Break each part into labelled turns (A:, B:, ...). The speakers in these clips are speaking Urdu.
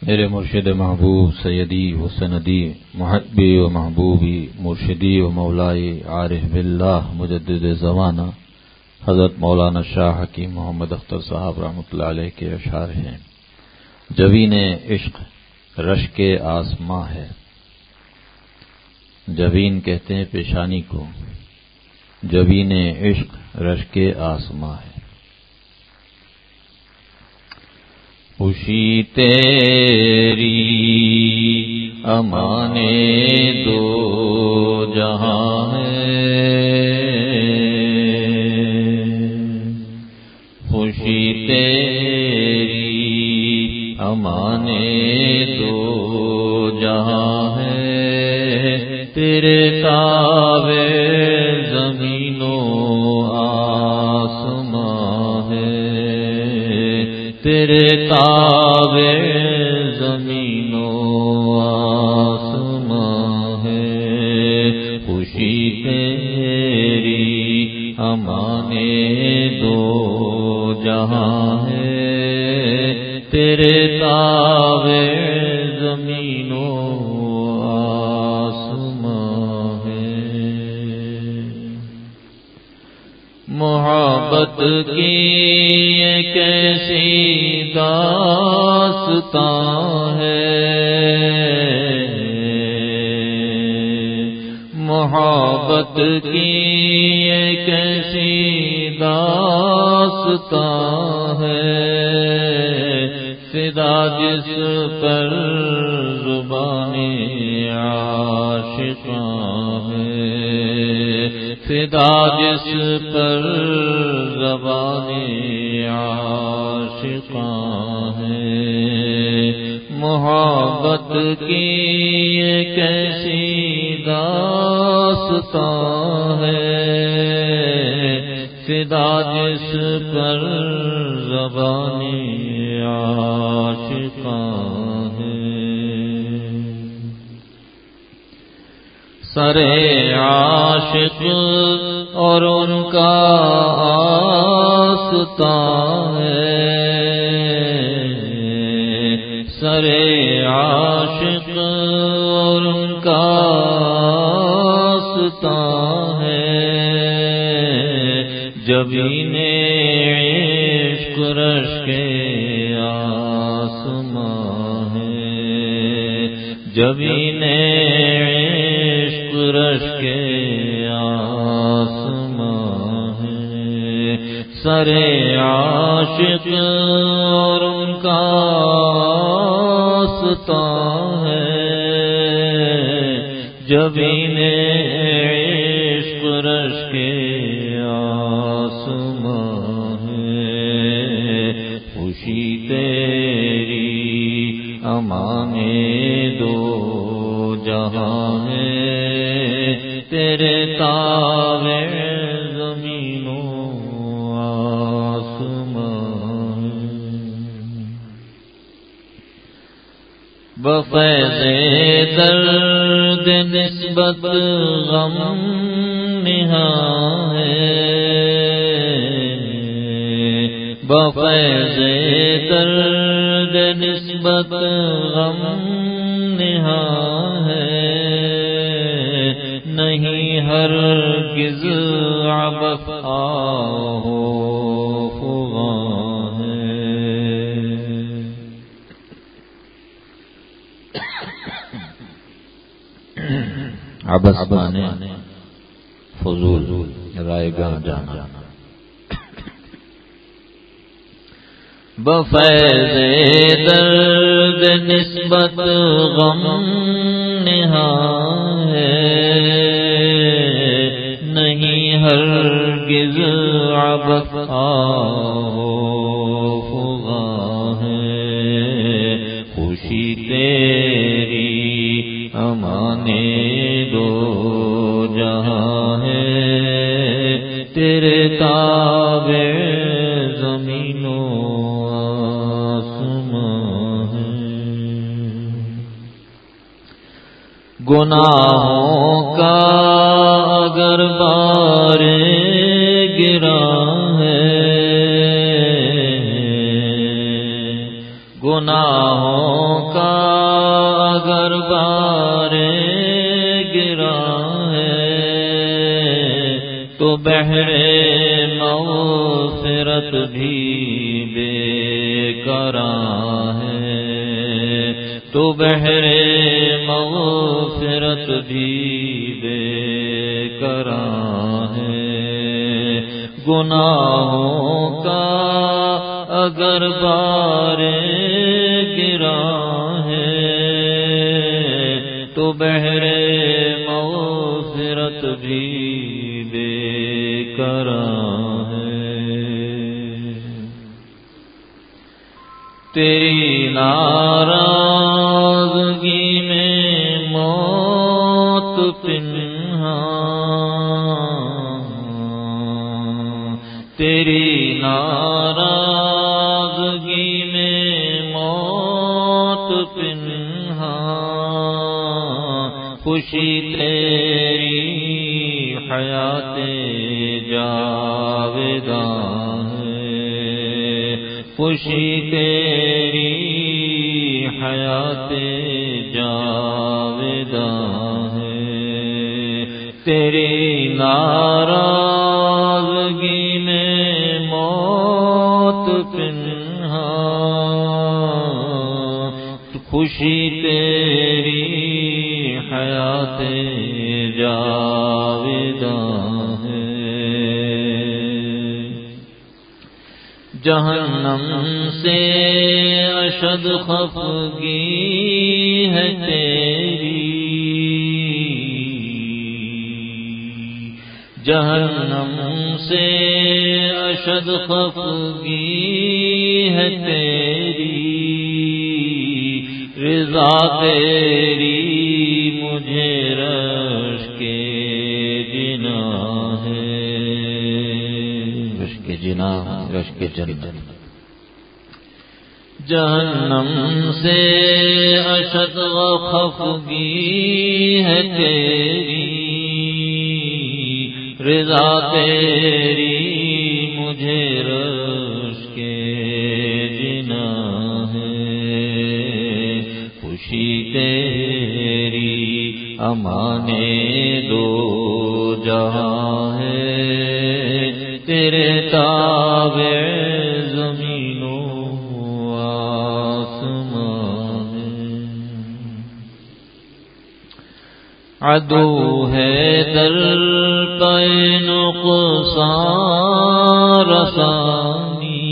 A: میرے مرشد محبوب سیدی و سندی محبی و محبوبی مرشدی و مولائی عارف باللہ مجدد زمانہ حضرت مولانا شاہ حکیم محمد اختر صاحب رحمۃ اللہ علیہ کے اشعار ہیں۔ جبین عشق رشک آسماں ہے، جبین کہتے ہیں پیشانی کو، جبین عشق رشک آسماں ہے۔ خوشی تیری امان دو جہاں ہے، خوشی تیری امان دو جہاں ہے، تیرے تابع زمین و آسماں ہے، تیرے تابع زمین و آسماں ہے، خوشی تیری امان دو جہاں ہے، تیرے تابع زمین و آسماں ہے۔ محبت کی یہ کیسی داستان ہے، محبت کی یہ کیسی داستان ہے، فدا جس پر زبان عاشقاں ہے، فدا جس پر زبان عاشقاں ہے، محبت کی یہ کیسی داستان ہے، فدا جس پر زبان عاشقاں ہے، سرے عاشق اور ان کا آستان ہے، سرے عاشق اور ان کا آستان ہے، جبین عشق رشک آسماں ہے، جبین عشق رشک آسماں ہے، سرے عاشق اور ان کا آستان ہے، جبین عشق رشک آسماں ہے، خوشی تیری امان دو جہاں ہے، تیرے تابع زمین و آسمان، بفیض درد نسبت غم نہاں ہے، بفیض درد نسبت غم نہاں ہے، نہیں ہرگز عبث آہ و فغاں ہے، عبث مانے فضول رائے گاہ جانا، بفیض درد نسبت غم نہاں ہے، نہیں ہرگز عبث آہ و فغاں ہے، خوشی تیری امان دو جہاں ہے، تیرے تابع زمین و آسمان ہے، گناہوں کا اگر بار گرا ہے، گناہوں کا اگر بار گرا ہے تو بحر مغفرت بھی بے قرار ہے، تو بحر مغفرت بھی بے قرار ہے۔ گناہوں کا اگر بار گرا ہے تو بحر مغفرت بھی بے قرار ہے۔ تیری ناراضگی میں موت پنہاں، تیری ناراضگی میں موت پنہاں، خوشی تیری حیات جاوداں ہے، خوشی تیری حیات جاوداں ہے۔ تیری ناراضگی میں موت پنہاں، خوشی تیری حیات جاوداں ہے۔ جہنم سے اشد خفگی ہے تیری، جہنم سے اشد خفگی ہے تیری، رضا تیری مجھے رشک جنا ہے، رشک جنا رشک جنت۔ جہنم سے اشد خفگی ہے تیری، رضا تیری مجھے رشک جنا ہے، خوشی تیری امان دو جہاں ہے، تیرے تابع زمین و آسمان ہے۔ عدو ہے در پہ نقصان رسانی،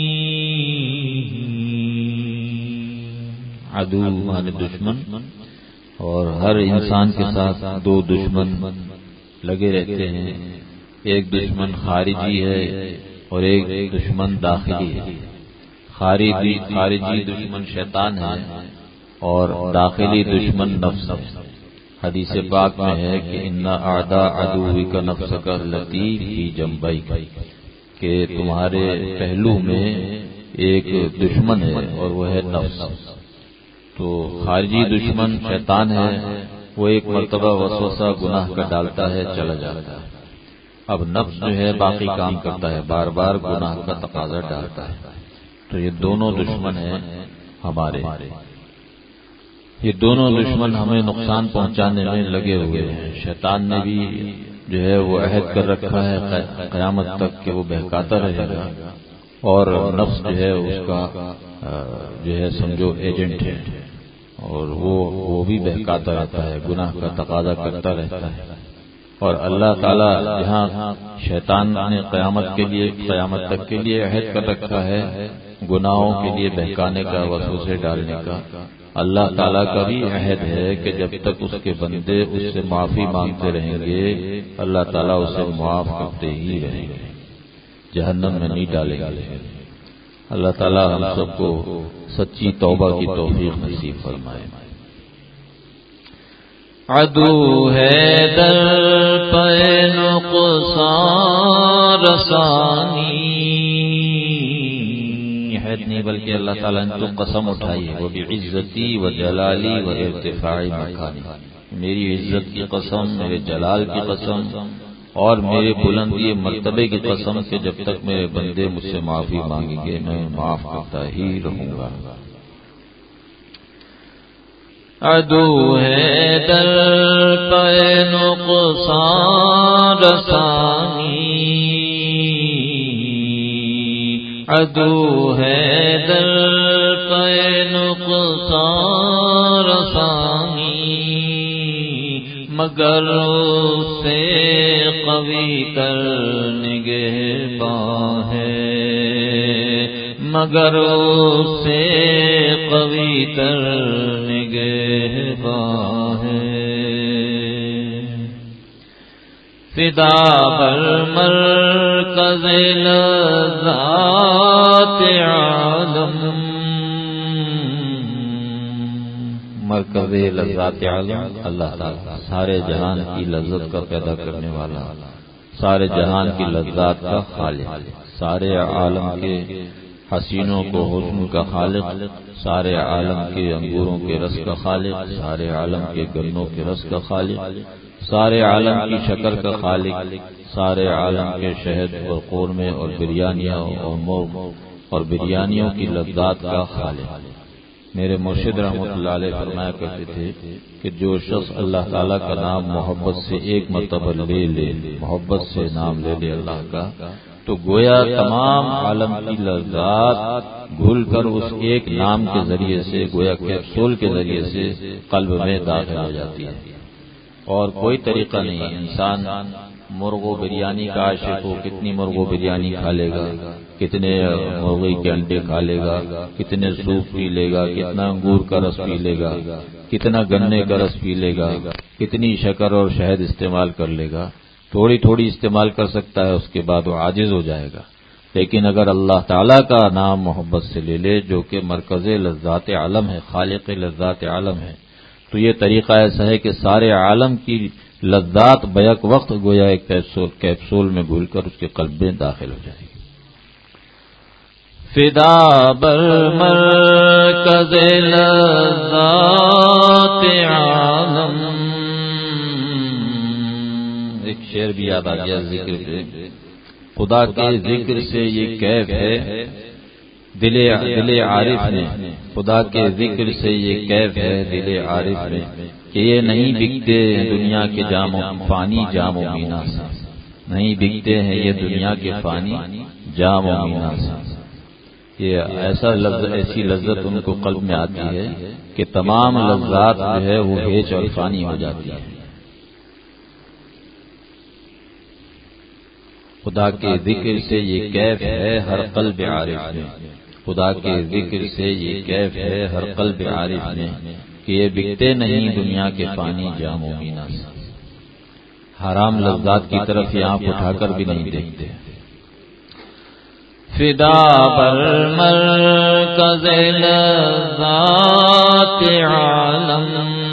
A: عدو مانے دشمن، اور ہر انسان کے ساتھ دو دشمن لگے رہتے ہیں، ایک دشمن خارجی ہے اور ایک دشمن داخلی ہے۔ خارجی دشمن شیطان ہے اور داخلی دشمن نفس ہے۔ حدیث پاک میں ہے کہ ان اعداء عدوک نفسک التی فی جنبیک، کہ تمہارے پہلو میں ایک دشمن ہے اور وہ ہے نفس۔ تو خارجی دشمن شیطان ہے، وہ ایک مرتبہ وسوسہ گناہ کا ڈالتا ہے، چلا جاتا ہے۔ اب نفس جو ہے باقی کام کرتا ہے، بار بار گناہ کا تقاضا ڈالتا ہے۔ تو یہ دونوں دشمن ہیں ہمارے، یہ دونوں دشمن ہمیں نقصان پہنچانے میں لگے ہوئے ہیں۔ شیطان نے بھی جو ہے وہ عہد کر رکھا ہے قیامت تک کہ وہ بہکاتا رہے گا، اور نفس جو ہے اس کا جو ہے سمجھو ایجنٹ ہے، اور وہ بھی بہکاتا رہتا ہے، گناہ کا تقاضا کرتا رہتا ہے۔ اور اللہ تعالیٰ جہاں شیطان نے قیامت تک کے لیے عہد کر رکھا ہے گناہوں کے لیے بہکانے کا، وسوسے ڈالنے کا، اللہ تعالیٰ کا بھی عہد ہے کہ جب تک اس کے بندے اس سے معافی مانگتے رہیں گے اللہ تعالیٰ اسے معاف کرتے ہی رہیں گے، جہنم میں نہیں ڈالیں گے۔ اللہ تعالیٰ ہم سب کو سچی توبہ کی توفیق نصیب فرمائے۔ عدو ہے در پہ نقصان رسانی، عہد نہیں بلکہ اللہ تعالیٰ نے تو قسم اٹھائی ہے، وہ بعزتی و جلالی و ارتفاع مکانی، میری عزت کی قسم، میرے جلال کی قسم اور میرے بلندی مرتبے کی قسم کہ جب تک میرے بندے مجھ سے معافی مانگیں گے میں معاف کرتا ہی رہوں گا۔ عدو ہے در پہ نقصان رسانی، عدو ہے در پہ نقصان رسانی، مگر سے قوی تر نگہباں ہے، مگر سے قوی تر نگہباں ہے۔ فدا بر مرکز لذات عالم، مرکز لذات عالم اللہ تعالیٰ سارے جہان کی لذت کا پیدا کرنے والا، سارے جہان کی لذات کا خالق، سارے عالم کے حسینوں کو حسن کا خالق، سارے عالم کے انگوروں کے رس کا خالق، سارے عالم کے گنوں کے رس کا خالق، سارے عالم کی شکر کا خالق، سارے عالم کے شہد اور قورمے اور بریانیاں اور مرغ اور بریانیوں کی لذات کا خالق۔ میرے مرشد رحمۃ اللہ علیہ فرمایا کرتے تھے کہ جو شخص اللہ تعالیٰ کا نام محبت سے ایک مرتبہ لے لے، محبت سے نام لے لے اللہ کا، تو گویا تمام عالم کی لذات گھل کر اس ایک نام کے ذریعے سے، گویا کیپسول کے ذریعے سے قلب میں داخل ہو جاتی ہے، اور کوئی طریقہ نہیں۔ انسان مرغ و بریانی کا عاشق ہو، کتنی مرغ و بریانی کھا لے گا، کتنے مرغی کے انڈے کھا لے گا، کتنے سوپ پی لے گا، کتنا انگور کا رس پی لے گا، کتنا گنے کا رس پی لے گا، کتنی شکر اور شہد استعمال کر لے گا، تھوڑی تھوڑی استعمال کر سکتا ہے، اس کے بعد وہ عاجز ہو جائے گا۔ لیکن اگر اللہ تعالیٰ کا نام محبت سے لے لے، جو کہ مرکز لذات عالم ہے، خالق لذات عالم ہے، تو یہ طریقہ ایسا ہے کہ سارے عالم کی لذات بیک وقت گویا ایک کیپسول میں گھل کر اس کے قلب میں داخل ہو جائے گی۔ فدا بر مرکز لذات عالم، ایک شعر بھی یاد آ گیا ذکر پہ، خدا کے ذکر سے یہ کیف ہے دل عارف نے، خدا کے ذکر سے یہ کیف ہے دل عارف میں، کہ یہ نہیں بکتے ہیں دنیا کے جام و فانی جام و مینا سے، نہیں بکتے ہیں یہ دنیا کے فانی جام و مینا سے۔ یہ ایسی لذت ان کو قلب میں آتی ہے کہ تمام لذات جو ہے وہ ہیچ اور فانی ہو جاتی ہے۔ خدا کے ذکر سے یہ کیف ہے ہر قلب عارف میں، خدا کے ذکر سے یہ کیف ہے ہر قلب عارف میں، کہ یہ بکتے نہیں دنیا کے فانی جام و مینا سے۔ حرام لذات کی طرف یہ آنکھ اٹھا کر بھی نہیں دیکھتے۔ فدا بر مرکز لذات عالم،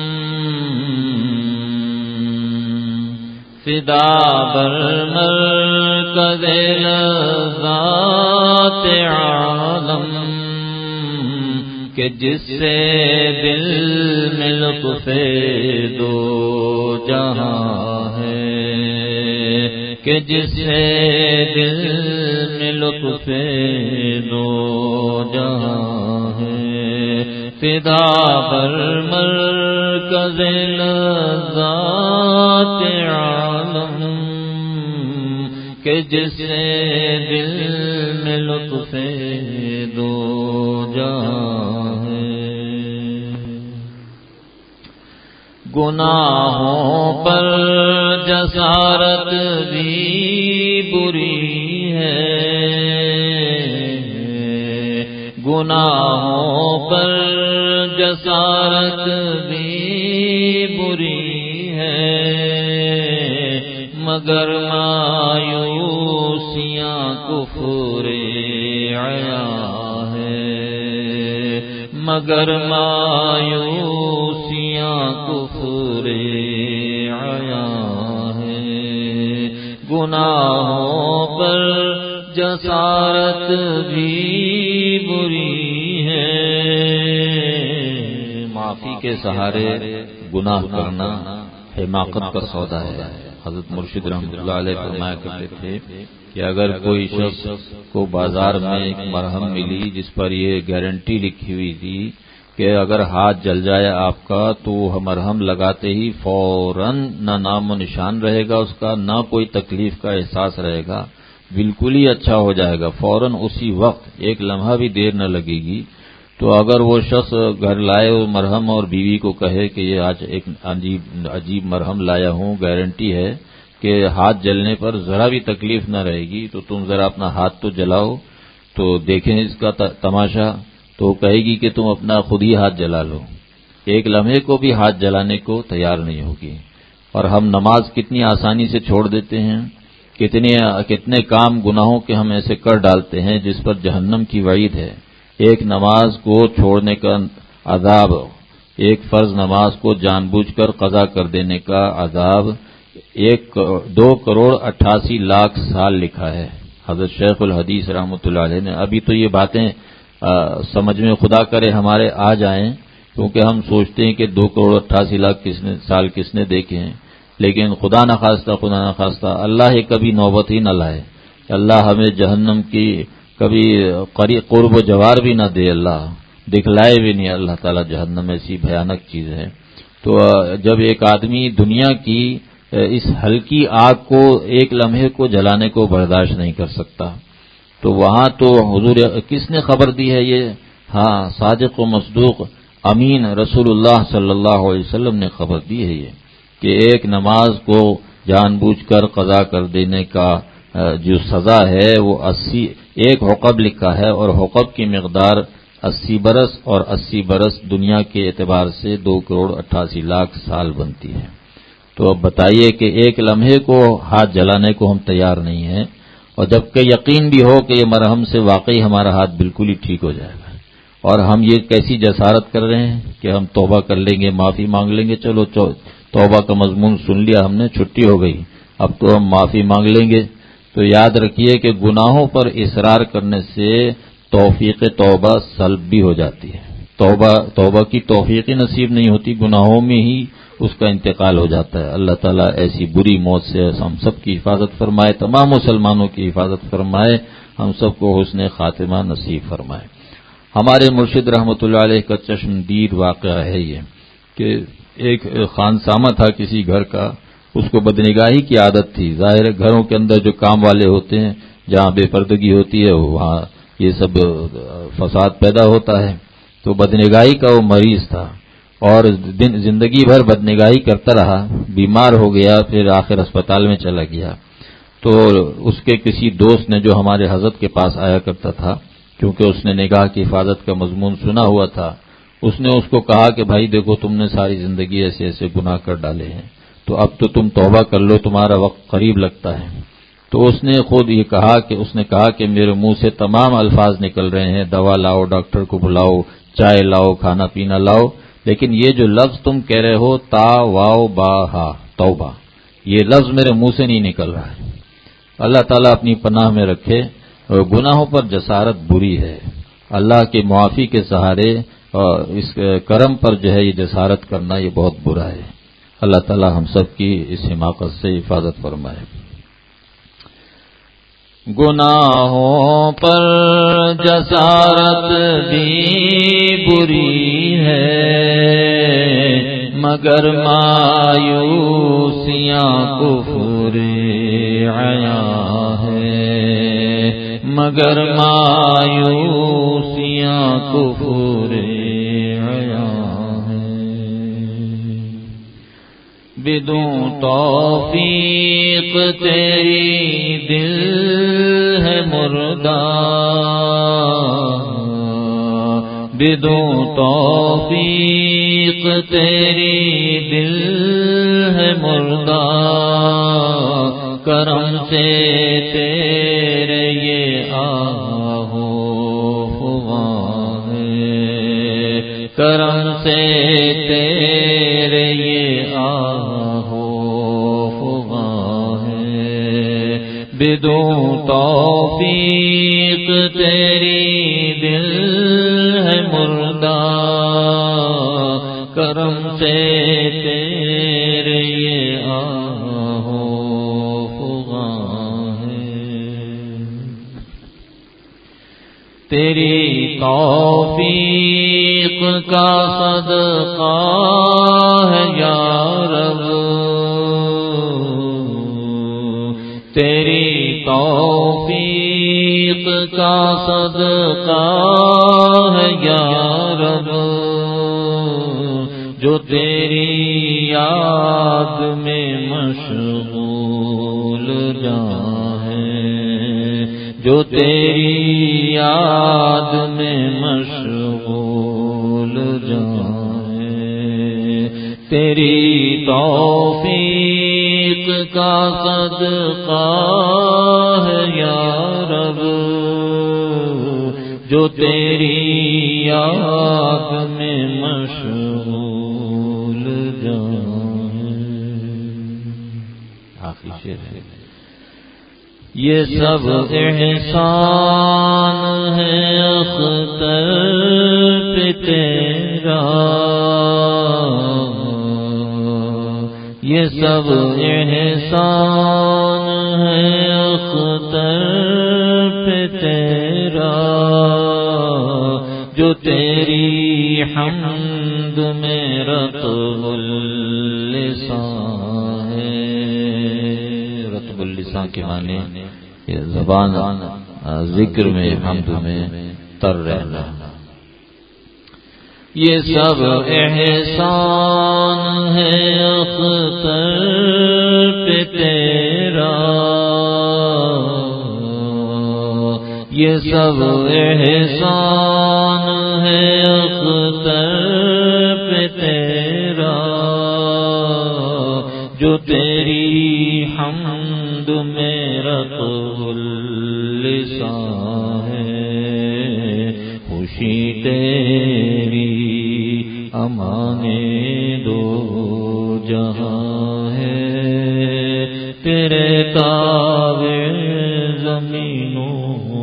A: فدا بر مرکز لذات عالم، کہ جس سے دل میں لطف دو جہاں ہے، کہ جس سے دل میں لطف دو جہاں ہے، فدا بر مرکز لذات عالم، کہ جس سے دل میں لطف دو جہاں ہے۔ گناہوں پر جسارت بھی بری ہے، گناہوں پر جسارت بھی بری ہے، مگر مایوسیاں کفر عیاں ہے، مگر مایوسیاں کفر عیاں ہے۔ گناہوں پر جسارت بھی بری ہے، معافی کے سہارے گناہ کرنا حماقت کا سودا ہے۔ حضرت مرشد رحمۃ اللہ علیہ فرمایا کرتے تھے کہ اگر کوئی شخص کو بازار میں ایک مرہم ملی جس پر یہ گارنٹی لکھی ہوئی تھی کہ اگر ہاتھ جل جائے آپ کا تو مرہم لگاتے ہی فوراً نہ نام و نشان رہے گا اس کا، نہ کوئی تکلیف کا احساس رہے گا، بالکل ہی اچھا ہو جائے گا فوراً اسی وقت، ایک لمحہ بھی دیر نہ لگے گی۔ تو اگر وہ شخص گھر لائے وہ مرہم اور بیوی کو کہے کہ یہ آج ایک عجیب مرہم لایا ہوں، گارنٹی ہے کہ ہاتھ جلنے پر ذرا بھی تکلیف نہ رہے گی، تو تم ذرا اپنا ہاتھ تو جلاؤ تو دیکھیں اس کا تماشا، تو کہے گی کہ تم اپنا خود ہی ہاتھ جلا لو، ایک لمحے کو بھی ہاتھ جلانے کو تیار نہیں ہوگی۔ اور ہم نماز کتنی آسانی سے چھوڑ دیتے ہیں، کتنے کام گناہوں کے ہم ایسے کر ڈالتے ہیں جس پر جہنم کی وعید ہے۔ ایک نماز کو چھوڑنے کا عذاب، ایک فرض نماز کو جان بوجھ کر قضا کر دینے کا عذاب 2,88,00,000 سال لکھا ہے حضرت شیخ الحدیث رحمۃ اللہ علیہ نے۔ ابھی تو یہ باتیں سمجھ میں خدا کرے ہمارے آ جائیں، کیونکہ ہم سوچتے ہیں کہ 2,88,00,000 سال کس نے دیکھے ہیں، لیکن خدا نخواستہ اللہ ہی کبھی نوبت ہی نہ لائے، اللہ ہمیں جہنم کی کبھی قرب و جوار بھی نہ دے، اللہ دکھلائے بھی نہیں اللہ تعالی جہنم، ایسی بھیانک چیز ہے۔ تو جب ایک آدمی دنیا کی اس ہلکی آگ کو ایک لمحے کو جلانے کو برداشت نہیں کر سکتا، تو وہاں تو حضور کس نے خبر دی ہے یہ؟ ہاں، صادق و مصدوق امین رسول اللہ صلی اللہ علیہ وسلم نے خبر دی ہے یہ، کہ ایک نماز کو جان بوجھ کر قضا کر دینے کا جو سزا ہے وہ 81 حقب لکھا ہے، اور حقب کی مقدار 80 برس، اور 80 برس دنیا کے اعتبار سے 2,88,00,000 سال بنتی ہے۔ تو اب بتائیے کہ ایک لمحے کو ہاتھ جلانے کو ہم تیار نہیں ہیں، اور جبکہ یقین بھی ہو کہ یہ مرہم سے واقعی ہمارا ہاتھ بالکل ہی ٹھیک ہو جائے گا، اور ہم یہ کیسی جسارت کر رہے ہیں کہ ہم توبہ کر لیں گے، معافی مانگ لیں گے، چلو توبہ کا مضمون سن لیا ہم نے، چھٹی ہو گئی، اب تو ہم معافی مانگ لیں گے۔ تو یاد رکھیے کہ گناہوں پر اصرار کرنے سے توفیق توبہ سلب بھی ہو جاتی ہے، توبہ کی توفیق نصیب نہیں ہوتی، گناہوں میں ہی اس کا انتقال ہو جاتا ہے۔ اللہ تعالیٰ ایسی بری موت سے ہم سب کی حفاظت فرمائے، تمام مسلمانوں کی حفاظت فرمائے، ہم سب کو حسن خاتمہ نصیب فرمائے۔ ہمارے مرشد رحمۃ اللہ علیہ کا چشمدید واقعہ ہے یہ، کہ ایک خانسامہ تھا کسی گھر کا، اس کو بدنگاہی کی عادت تھی۔ ظاہر ہے گھروں کے اندر جو کام والے ہوتے ہیں، جہاں بے پردگی ہوتی ہے وہاں یہ سب فساد پیدا ہوتا ہے، تو بدنگاہی کا وہ مریض تھا، اور زندگی بھر بدنگاہی کرتا رہا، بیمار ہو گیا، پھر آخر اسپتال میں چلا گیا۔ تو اس کے کسی دوست نے جو ہمارے حضرت کے پاس آیا کرتا تھا، کیونکہ اس نے نگاہ کی حفاظت کا مضمون سنا ہوا تھا، اس نے اس کو کہا کہ بھائی دیکھو تم نے ساری زندگی ایسے ایسے گناہ کر ڈالے ہیں، تو اب تو تم توبہ کر لو، تمہارا وقت قریب لگتا ہے۔ تو اس نے خود یہ کہا کہ میرے منہ سے تمام الفاظ نکل رہے ہیں، دوا لاؤ، ڈاکٹر کو بلاؤ، چائے لاؤ، کھانا پینا لاؤ، لیکن یہ جو لفظ تم کہہ رہے ہو تا واو با ہا توبہ، یہ لفظ میرے منہ سے نہیں نکل رہا ہے۔ اللہ تعالیٰ اپنی پناہ میں رکھے، گناہوں پر جسارت بری ہے، اللہ کے معافی کے سہارے اس کرم پر جو ہے یہ جسارت کرنا یہ بہت برا ہے۔ اللہ تعالیٰ ہم سب کی اس حماقت سے حفاظت فرمائے۔ گناہوں پر جسارت بھی بری ہے، مگر مایوسیاں کفر عیا ہے، مگر مایوسیاں کفر عیا ہے۔ بدوں توفیق تیری دل ہے مردہ، بدوں توفیق تیری دل ہے مردہ، کرم سے تیرے یہ آہو ہوا ہے، کرم سے تیرے یہ آہو ہوا ہے، بدوں توفیق تیری دل ہے مردہ، کرم سے تیرے یہ آہو ہوا ہے۔ تیری توفیق کا صدقہ ہے یا رب، تیری توفیق کا صدقہ ہے یا رب، جو تیری یاد میں مشغول جاں ہے، جو تیری یاد میں مشغول جاں ہے، تیری توفیق کا صدقہ ہے یا رب، جو تیری یاد میں مشغول جاں ہے۔ آخری شعر ہے، یہ سب احسان ہے اختر پہ تیرا، یہ سب احسان ہے اختر پہ تیرا، جو تیری حمد میں رطب اللسان ہے۔ رطب اللسان کے معنی یہ زبان ذکر میں حمد میں تر رہنا۔ یہ سب احسان ہے اختر پہ تیرا، یہ سب احسان ہے اختر پہ تیرا، جو تیری حمد میں رطب اللسان ہے، خوشی تیری امانے دو جہاں ہے، تیرے تابع زمینوں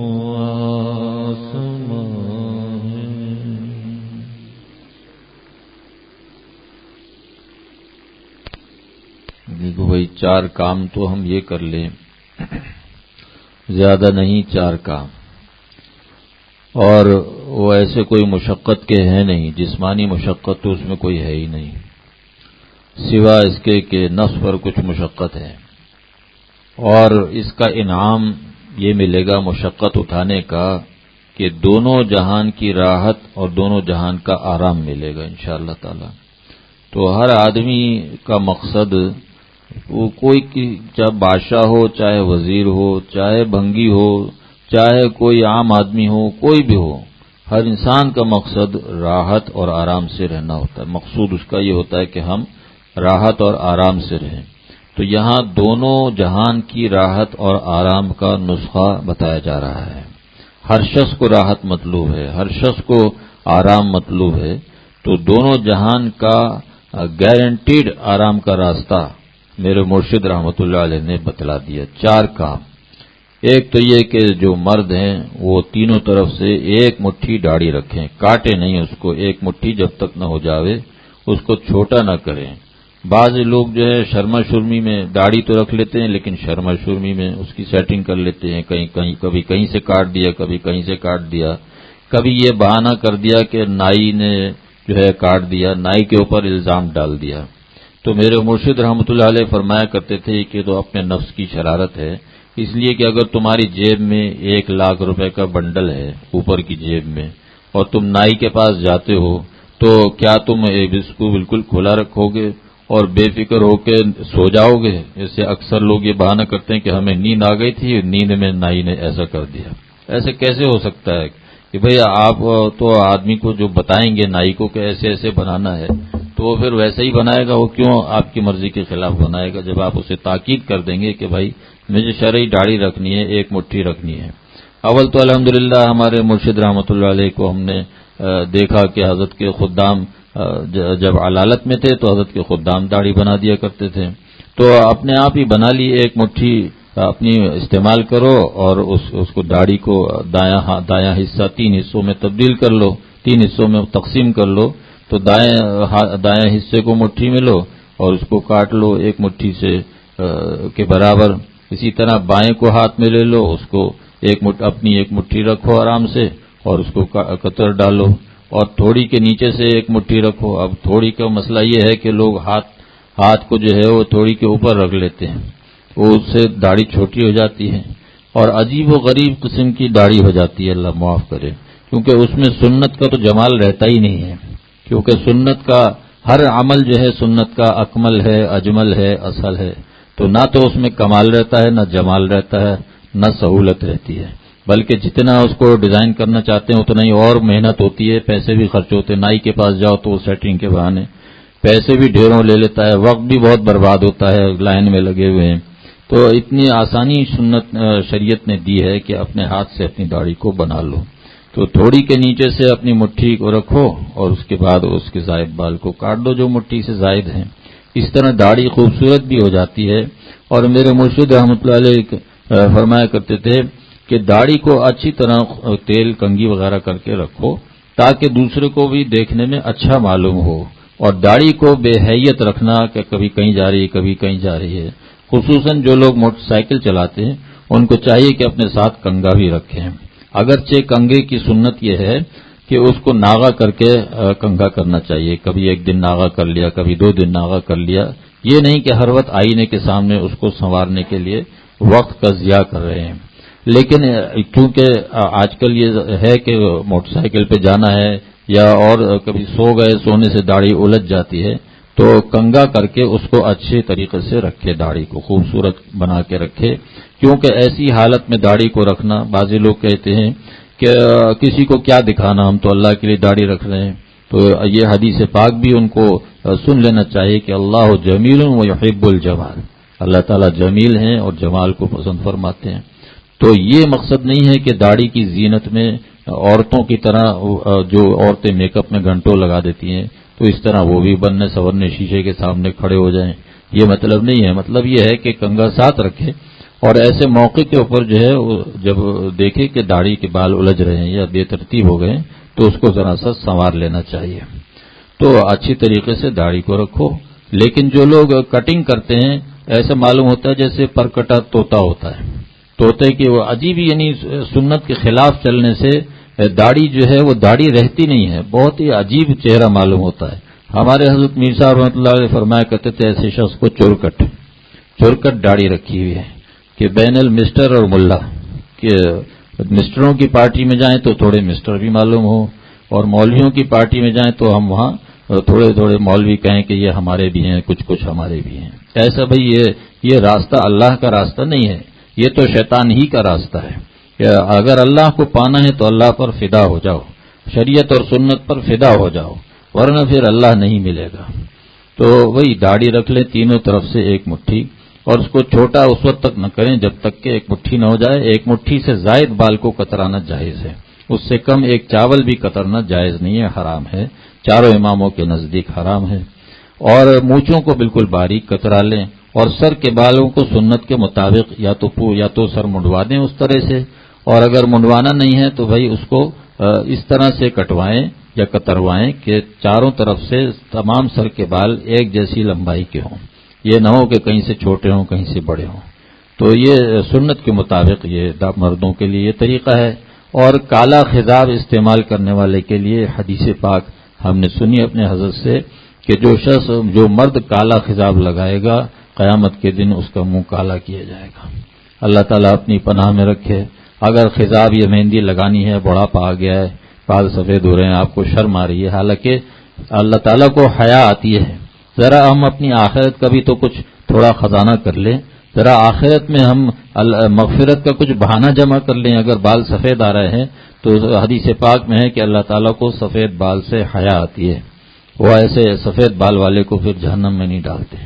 A: آسمان ہے۔ دیکھو بھائی، 4 کام تو ہم یہ کر لیں، زیادہ نہیں 4 کام، اور وہ ایسے کوئی مشقت کے ہیں نہیں، جسمانی مشقت تو اس میں کوئی ہے ہی نہیں، سوا اس کے کہ نفس پر کچھ مشقت ہے، اور اس کا انعام یہ ملے گا مشقت اٹھانے کا کہ دونوں جہان کی راحت اور دونوں جہان کا آرام ملے گا انشاءاللہ تعالی۔ تو ہر آدمی کا مقصد، وہ کوئی چاہے بادشاہ ہو، چاہے وزیر ہو، چاہے بھنگی ہو، چاہے کوئی عام آدمی ہو، کوئی بھی ہو، ہر انسان کا مقصد راحت اور آرام سے رہنا ہوتا ہے۔ مقصود اس کا یہ ہوتا ہے کہ ہم راحت اور آرام سے رہیں۔ تو یہاں دونوں جہان کی راحت اور آرام کا نسخہ بتایا جا رہا ہے۔ ہر شخص کو راحت مطلوب ہے، ہر شخص کو آرام مطلوب ہے، تو دونوں جہان کا گارنٹیڈ آرام کا راستہ میرے مرشد رحمت اللہ علیہ نے بتلا دیا۔ 4 کام، ایک تو یہ کہ جو مرد ہیں وہ تینوں طرف سے ایک مٹھی داڑھی رکھیں، کاٹے نہیں اس کو، ایک مٹھی جب تک نہ ہو جاوے اس کو چھوٹا نہ کریں۔ بعض لوگ جو ہے شرما شرمی میں داڑھی تو رکھ لیتے ہیں، لیکن شرما شرمی میں اس کی سیٹنگ کر لیتے ہیں، کبھی کہیں سے کاٹ دیا، کبھی کہیں سے کاٹ دیا، کبھی یہ بہانہ کر دیا کہ نائی نے جو ہے کاٹ دیا، نائی کے اوپر الزام ڈال دیا۔ تو میرے مرشد رحمت اللہ علیہ فرمایا کرتے تھے کہ تو اپنے نفس کی شرارت ہے، اس لیے کہ اگر تمہاری جیب میں 1 لاکھ روپے کا بنڈل ہے اوپر کی جیب میں، اور تم نائی کے پاس جاتے ہو، تو کیا تم اس کو بالکل کھلا رکھو گے اور بے فکر ہو کے سو جاؤ گے؟ جیسے اکثر لوگ یہ بہانہ کرتے ہیں کہ ہمیں نیند آ گئی تھی، نیند میں نائی نے ایسا کر دیا۔ ایسے کیسے ہو سکتا ہے کہ بھئی آپ تو آدمی کو جو بتائیں گے نائی کو کہ ایسے ایسے بنانا ہے، تو وہ پھر ویسے ہی بنائے گا، وہ کیوں آپ کی مرضی کے خلاف بنائے گا؟ جب آپ اسے تاکید کر دیں گے کہ بھائی مجھے شرعی داڑھی رکھنی ہے، 1 مٹھی رکھنی ہے۔ اول تو الحمدللہ ہمارے مرشد رحمت اللہ علیہ کو ہم نے دیکھا کہ حضرت کے خدام جب علالت میں تھے تو حضرت کے خدام داڑھی بنا دیا کرتے تھے، تو اپنے آپ ہی بنا لی 1 مٹھی اپنی استعمال کرو، اور اس کو داڑھی کو دایاں حصہ 3 حصوں میں تبدیل کر لو، 3 حصوں میں تقسیم کر لو، تو دایاں حصے کو مٹھی میں لو اور اس کو کاٹ لو 1 مٹھی سے کے برابر۔ اسی طرح بائیں کو ہاتھ میں لے لو، اس کو اپنی 1 مٹھی رکھو آرام سے اور اس کو قطر ڈالو، اور تھوڑی کے نیچے سے ایک مٹھی رکھو. اب تھوڑی کا مسئلہ یہ ہے کہ لوگ ہاتھ کو جو ہے وہ تھوڑی کے اوپر رکھ لیتے ہیں, وہ اس سے داڑھی چھوٹی ہو جاتی ہے اور عجیب و غریب قسم کی داڑھی ہو جاتی ہے, اللہ معاف کرے, کیونکہ اس میں سنت کا تو جمال رہتا ہی نہیں ہے. کیونکہ سنت کا ہر عمل جو ہے سنت کا اکمل ہے, اجمل ہے, اصل ہے, تو نہ تو اس میں کمال رہتا ہے, نہ جمال رہتا ہے, نہ سہولت رہتی ہے, بلکہ جتنا اس کو ڈیزائن کرنا چاہتے ہیں اتنا ہی اور محنت ہوتی ہے, پیسے بھی خرچ ہوتے ہیں. نائی کے پاس جاؤ تو سیٹنگ کے بہانے پیسے بھی ڈھیروں لے لیتا ہے, وقت بھی بہت برباد ہوتا ہے, لائن میں لگے ہوئے ہیں. تو اتنی آسانی سنت شریعت نے دی ہے کہ اپنے ہاتھ سے اپنی داڑھی کو بنا لو. تو تھوڑی کے نیچے سے اپنی مٹھی کو رکھو اور اس کے بعد اس کے زائد بال کو کاٹ دو جو مٹھی سے زائد ہیں. اس طرح داڑھی خوبصورت بھی ہو جاتی ہے. اور میرے مرشد رحمۃ اللہ علیہ فرمایا کرتے تھے کہ داڑھی کو اچھی طرح تیل کنگھی وغیرہ کر کے رکھو تاکہ دوسرے کو بھی دیکھنے میں اچھا معلوم ہو. اور داڑھی کو بے حیت رکھنا کہ کبھی کہیں جا رہی ہے کبھی کہیں جا رہی ہے. خصوصاً جو لوگ موٹر سائیکل چلاتے ہیں ان کو چاہیے کہ اپنے ساتھ کنگا بھی رکھیں. اگرچہ کنگے کی سنت یہ ہے کہ اس کو ناغا کر کے کنگا کرنا چاہیے. کبھی ایک دن ناغا کر لیا, کبھی 2 دن ناغا کر لیا. یہ نہیں کہ ہر وقت آئینے کے سامنے اس کو سنوارنے کے لیے وقت کا ضیاع کر رہے ہیں. لیکن چونکہ آج کل یہ ہے کہ موٹر سائیکل پہ جانا ہے یا اور کبھی سو گئے, سونے سے داڑھی الجھ جاتی ہے, تو کنگا کر کے اس کو اچھے طریقے سے رکھے, داڑھی کو خوبصورت بنا کے رکھے. کیونکہ ایسی حالت میں داڑھی کو رکھنا, بعضی لوگ کہتے ہیں کہ کسی کو کیا دکھانا, ہم تو اللہ کے لیے داڑھی رکھ رہے ہیں. تو یہ حدیث پاک بھی ان کو سن لینا چاہیے کہ اللہ جمیل و یحب الجمال, اللہ تعالیٰ جمیل ہیں اور جمال کو پسند فرماتے ہیں. تو یہ مقصد نہیں ہے کہ داڑھی کی زینت میں عورتوں کی طرح جو عورتیں میک اپ میں گھنٹوں لگا دیتی ہیں تو اس طرح وہ بھی بننے سورنے شیشے کے سامنے کھڑے ہو جائیں, یہ مطلب نہیں ہے. مطلب یہ ہے کہ کنگا ساتھ رکھے اور ایسے موقع کے اوپر جو ہے جب دیکھے کہ داڑھی کے بال الجھ رہے ہیں یا بے ترتیب ہو گئے تو اس کو ذرا سا سنوار لینا چاہیے. تو اچھی طریقے سے داڑھی کو رکھو. لیکن جو لوگ کٹنگ کرتے ہیں ایسا معلوم ہوتا ہے جیسے پرکٹا طوطا ہوتا ہے. طوطے کی وہ عجیب, یعنی سنت کے خلاف چلنے سے داڑھی جو ہے وہ داڑھی رہتی نہیں ہے, بہت ہی عجیب چہرہ معلوم ہوتا ہے. ہمارے حضرت میر صاحب رحمۃ اللہ علیہ فرمایا کرتے تھے ایسے شخص کو چورکٹ داڑھی رکھی ہوئی ہے کہ بین المسٹر اور ملا, کہ مسٹروں کی پارٹی میں جائیں تو تھوڑے مسٹر بھی معلوم ہو اور مولویوں کی پارٹی میں جائیں تو ہم وہاں تھوڑے تھوڑے مولوی کہیں کہ یہ ہمارے بھی ہیں, کچھ ہمارے بھی ہیں. ایسا بھئی یہ راستہ اللہ کا راستہ نہیں ہے, یہ تو شیطان ہی کا راستہ ہے. کہ اگر اللہ کو پانا ہے تو اللہ پر فدا ہو جاؤ, شریعت اور سنت پر فدا ہو جاؤ, ورنہ پھر اللہ نہیں ملے گا. تو وہی داڑھی رکھ لیں تینوں طرف سے ایک مٹھی, اور اس کو چھوٹا اس وقت تک نہ کریں جب تک کہ ایک مٹھی نہ ہو جائے. ایک مٹھی سے زائد بال کو کترانا جائز ہے, اس سے کم ایک چاول بھی کترنا جائز نہیں ہے, حرام ہے, چاروں اماموں کے نزدیک حرام ہے. اور مونچھوں کو بالکل باریک کترا لیں اور سر کے بالوں کو سنت کے مطابق یا تو سر منڈوا دیں اس طرح سے, اور اگر منڈوانا نہیں ہے تو بھائی اس کو اس طرح سے کٹوائیں یا کتروائیں کہ چاروں طرف سے تمام سر کے بال ایک جیسی لمبائی کے ہوں, یہ نہ ہو کہ کہیں سے چھوٹے ہوں کہیں سے بڑے ہوں. تو یہ سنت کے مطابق یہ مردوں کے لیے یہ طریقہ ہے. اور کالا خضاب استعمال کرنے والے کے لیے حدیث پاک ہم نے سنی اپنے حضرت سے کہ جو مرد کالا خضاب لگائے گا قیامت کے دن اس کا منہ کالا کیا جائے گا. اللہ تعالیٰ اپنی پناہ میں رکھے. اگر خضاب یا مہندی لگانی ہے, بڑھاپا آ گیا ہے, بال سفید ہو رہے ہیں, آپ کو شرم آ رہی ہے, حالانکہ اللہ تعالیٰ کو حیا آتی ہے, ذرا ہم اپنی آخرت کا بھی تو کچھ تھوڑا خزانہ کر لیں, ذرا آخرت میں ہم مغفرت کا کچھ بہانہ جمع کر لیں. اگر بال سفید آ رہے ہیں تو حدیث پاک میں ہے کہ اللہ تعالیٰ کو سفید بال سے حیا آتی ہے, وہ ایسے سفید بال والے کو پھر جہنم میں نہیں ڈالتے.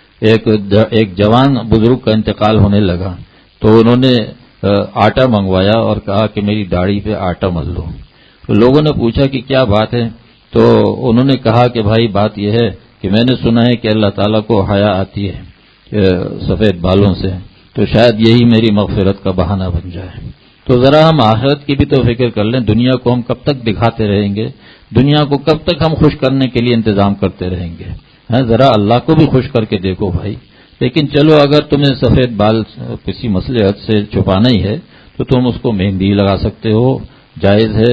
A: ایک جوان بزرگ کا انتقال ہونے لگا تو انہوں نے آٹا منگوایا اور کہا کہ میری داڑھی پہ آٹا مل لو. تو لوگوں نے پوچھا کہ کیا بات ہے, تو انہوں نے کہا کہ بھائی بات یہ ہے کہ میں نے سنا ہے کہ اللہ تعالیٰ کو حیا آتی ہے سفید بالوں سے, تو شاید یہی میری مغفرت کا بہانہ بن جائے. تو ذرا ہم آخرت کی بھی تو فکر کر لیں. دنیا کو ہم کب تک دکھاتے رہیں گے, دنیا کو کب تک ہم خوش کرنے کے لیے انتظام کرتے رہیں گے. ذرا اللہ کو بھی خوش کر کے دیکھو بھائی. لیکن چلو اگر تمہیں سفید بال کسی مصلحت سے چھپانا ہی ہے تو تم اس کو مہندی لگا سکتے ہو, جائز ہے.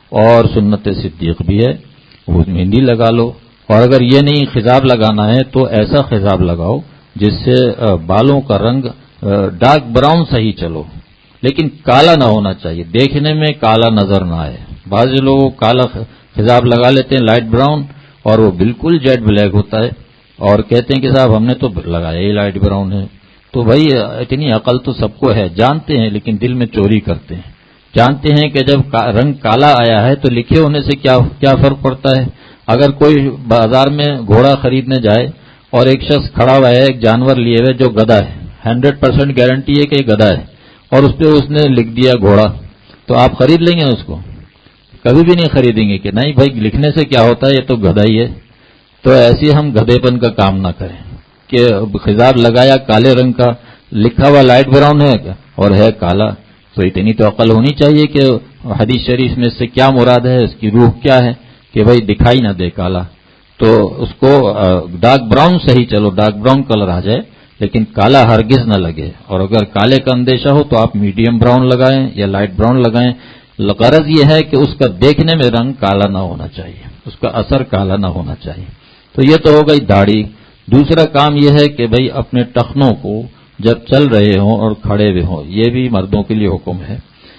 A: اور سنت صدیق بھی ہے، وہ مہندی لگا لو. اور اگر یہ نہیں خضاب لگانا ہے تو ایسا خضاب لگاؤ جس سے بالوں کا رنگ ڈارک براؤن صحیح چلو، لیکن کالا نہ ہونا چاہیے، دیکھنے میں کالا نظر نہ آئے. بعض لوگ کالا خضاب لگا لیتے ہیں لائٹ براؤن اور وہ بالکل جیٹ بلیک ہوتا ہے اور کہتے ہیں کہ صاحب ہم نے تو لگایا ہی لائٹ براؤن ہے. تو بھائی اتنی عقل تو سب کو ہے، جانتے ہیں لیکن دل میں چوری کرتے ہیں. جانتے ہیں کہ جب رنگ کالا آیا ہے تو لکھے ہونے سے کیا فرق پڑتا ہے. اگر کوئی بازار میں گھوڑا خریدنے جائے اور ایک شخص کھڑا ہوا ہے ایک جانور لیے ہوئے جو گدھا ہے، 100% گارنٹی ہے کہ یہ گدھا ہے، اور اس پہ اس نے لکھ دیا گھوڑا، تو آپ خرید لیں گے اس کو؟ کبھی بھی نہیں خریدیں گے کہ نہیں بھائی لکھنے سے کیا ہوتا ہے، یہ تو گدھا ہی ہے. تو ایسے ہم گدھے پن کا کام نہ کریں کہ خضاب لگایا کالے رنگ کا، لکھا ہوا لائٹ براؤن ہے اور ہے کالا. تو اتنی تو عقل ہونی چاہیے کہ حدیث شریف میں اس سے کیا مراد ہے، اس کی روح کیا ہے کہ بھائی دکھائی نہ دے کالا. تو اس کو ڈارک براؤن صحیح چلو، ڈارک براؤن کلر آ جائے لیکن کالا ہرگز نہ لگے. اور اگر کالے کا اندیشہ ہو تو آپ میڈیم براؤن لگائیں یا لائٹ براؤن لگائیں. غرض یہ ہے کہ اس کا دیکھنے میں رنگ کالا نہ ہونا چاہیے، اس کا اثر کالا نہ ہونا چاہیے. تو یہ تو ہو گئی داڑھی. دوسرا کام یہ ہے کہ بھئی اپنے ٹخنوں کو جب چل رہے ہوں اور کھڑے ہوئے ہوں، یہ بھی مردوں کے لیے حکم ہے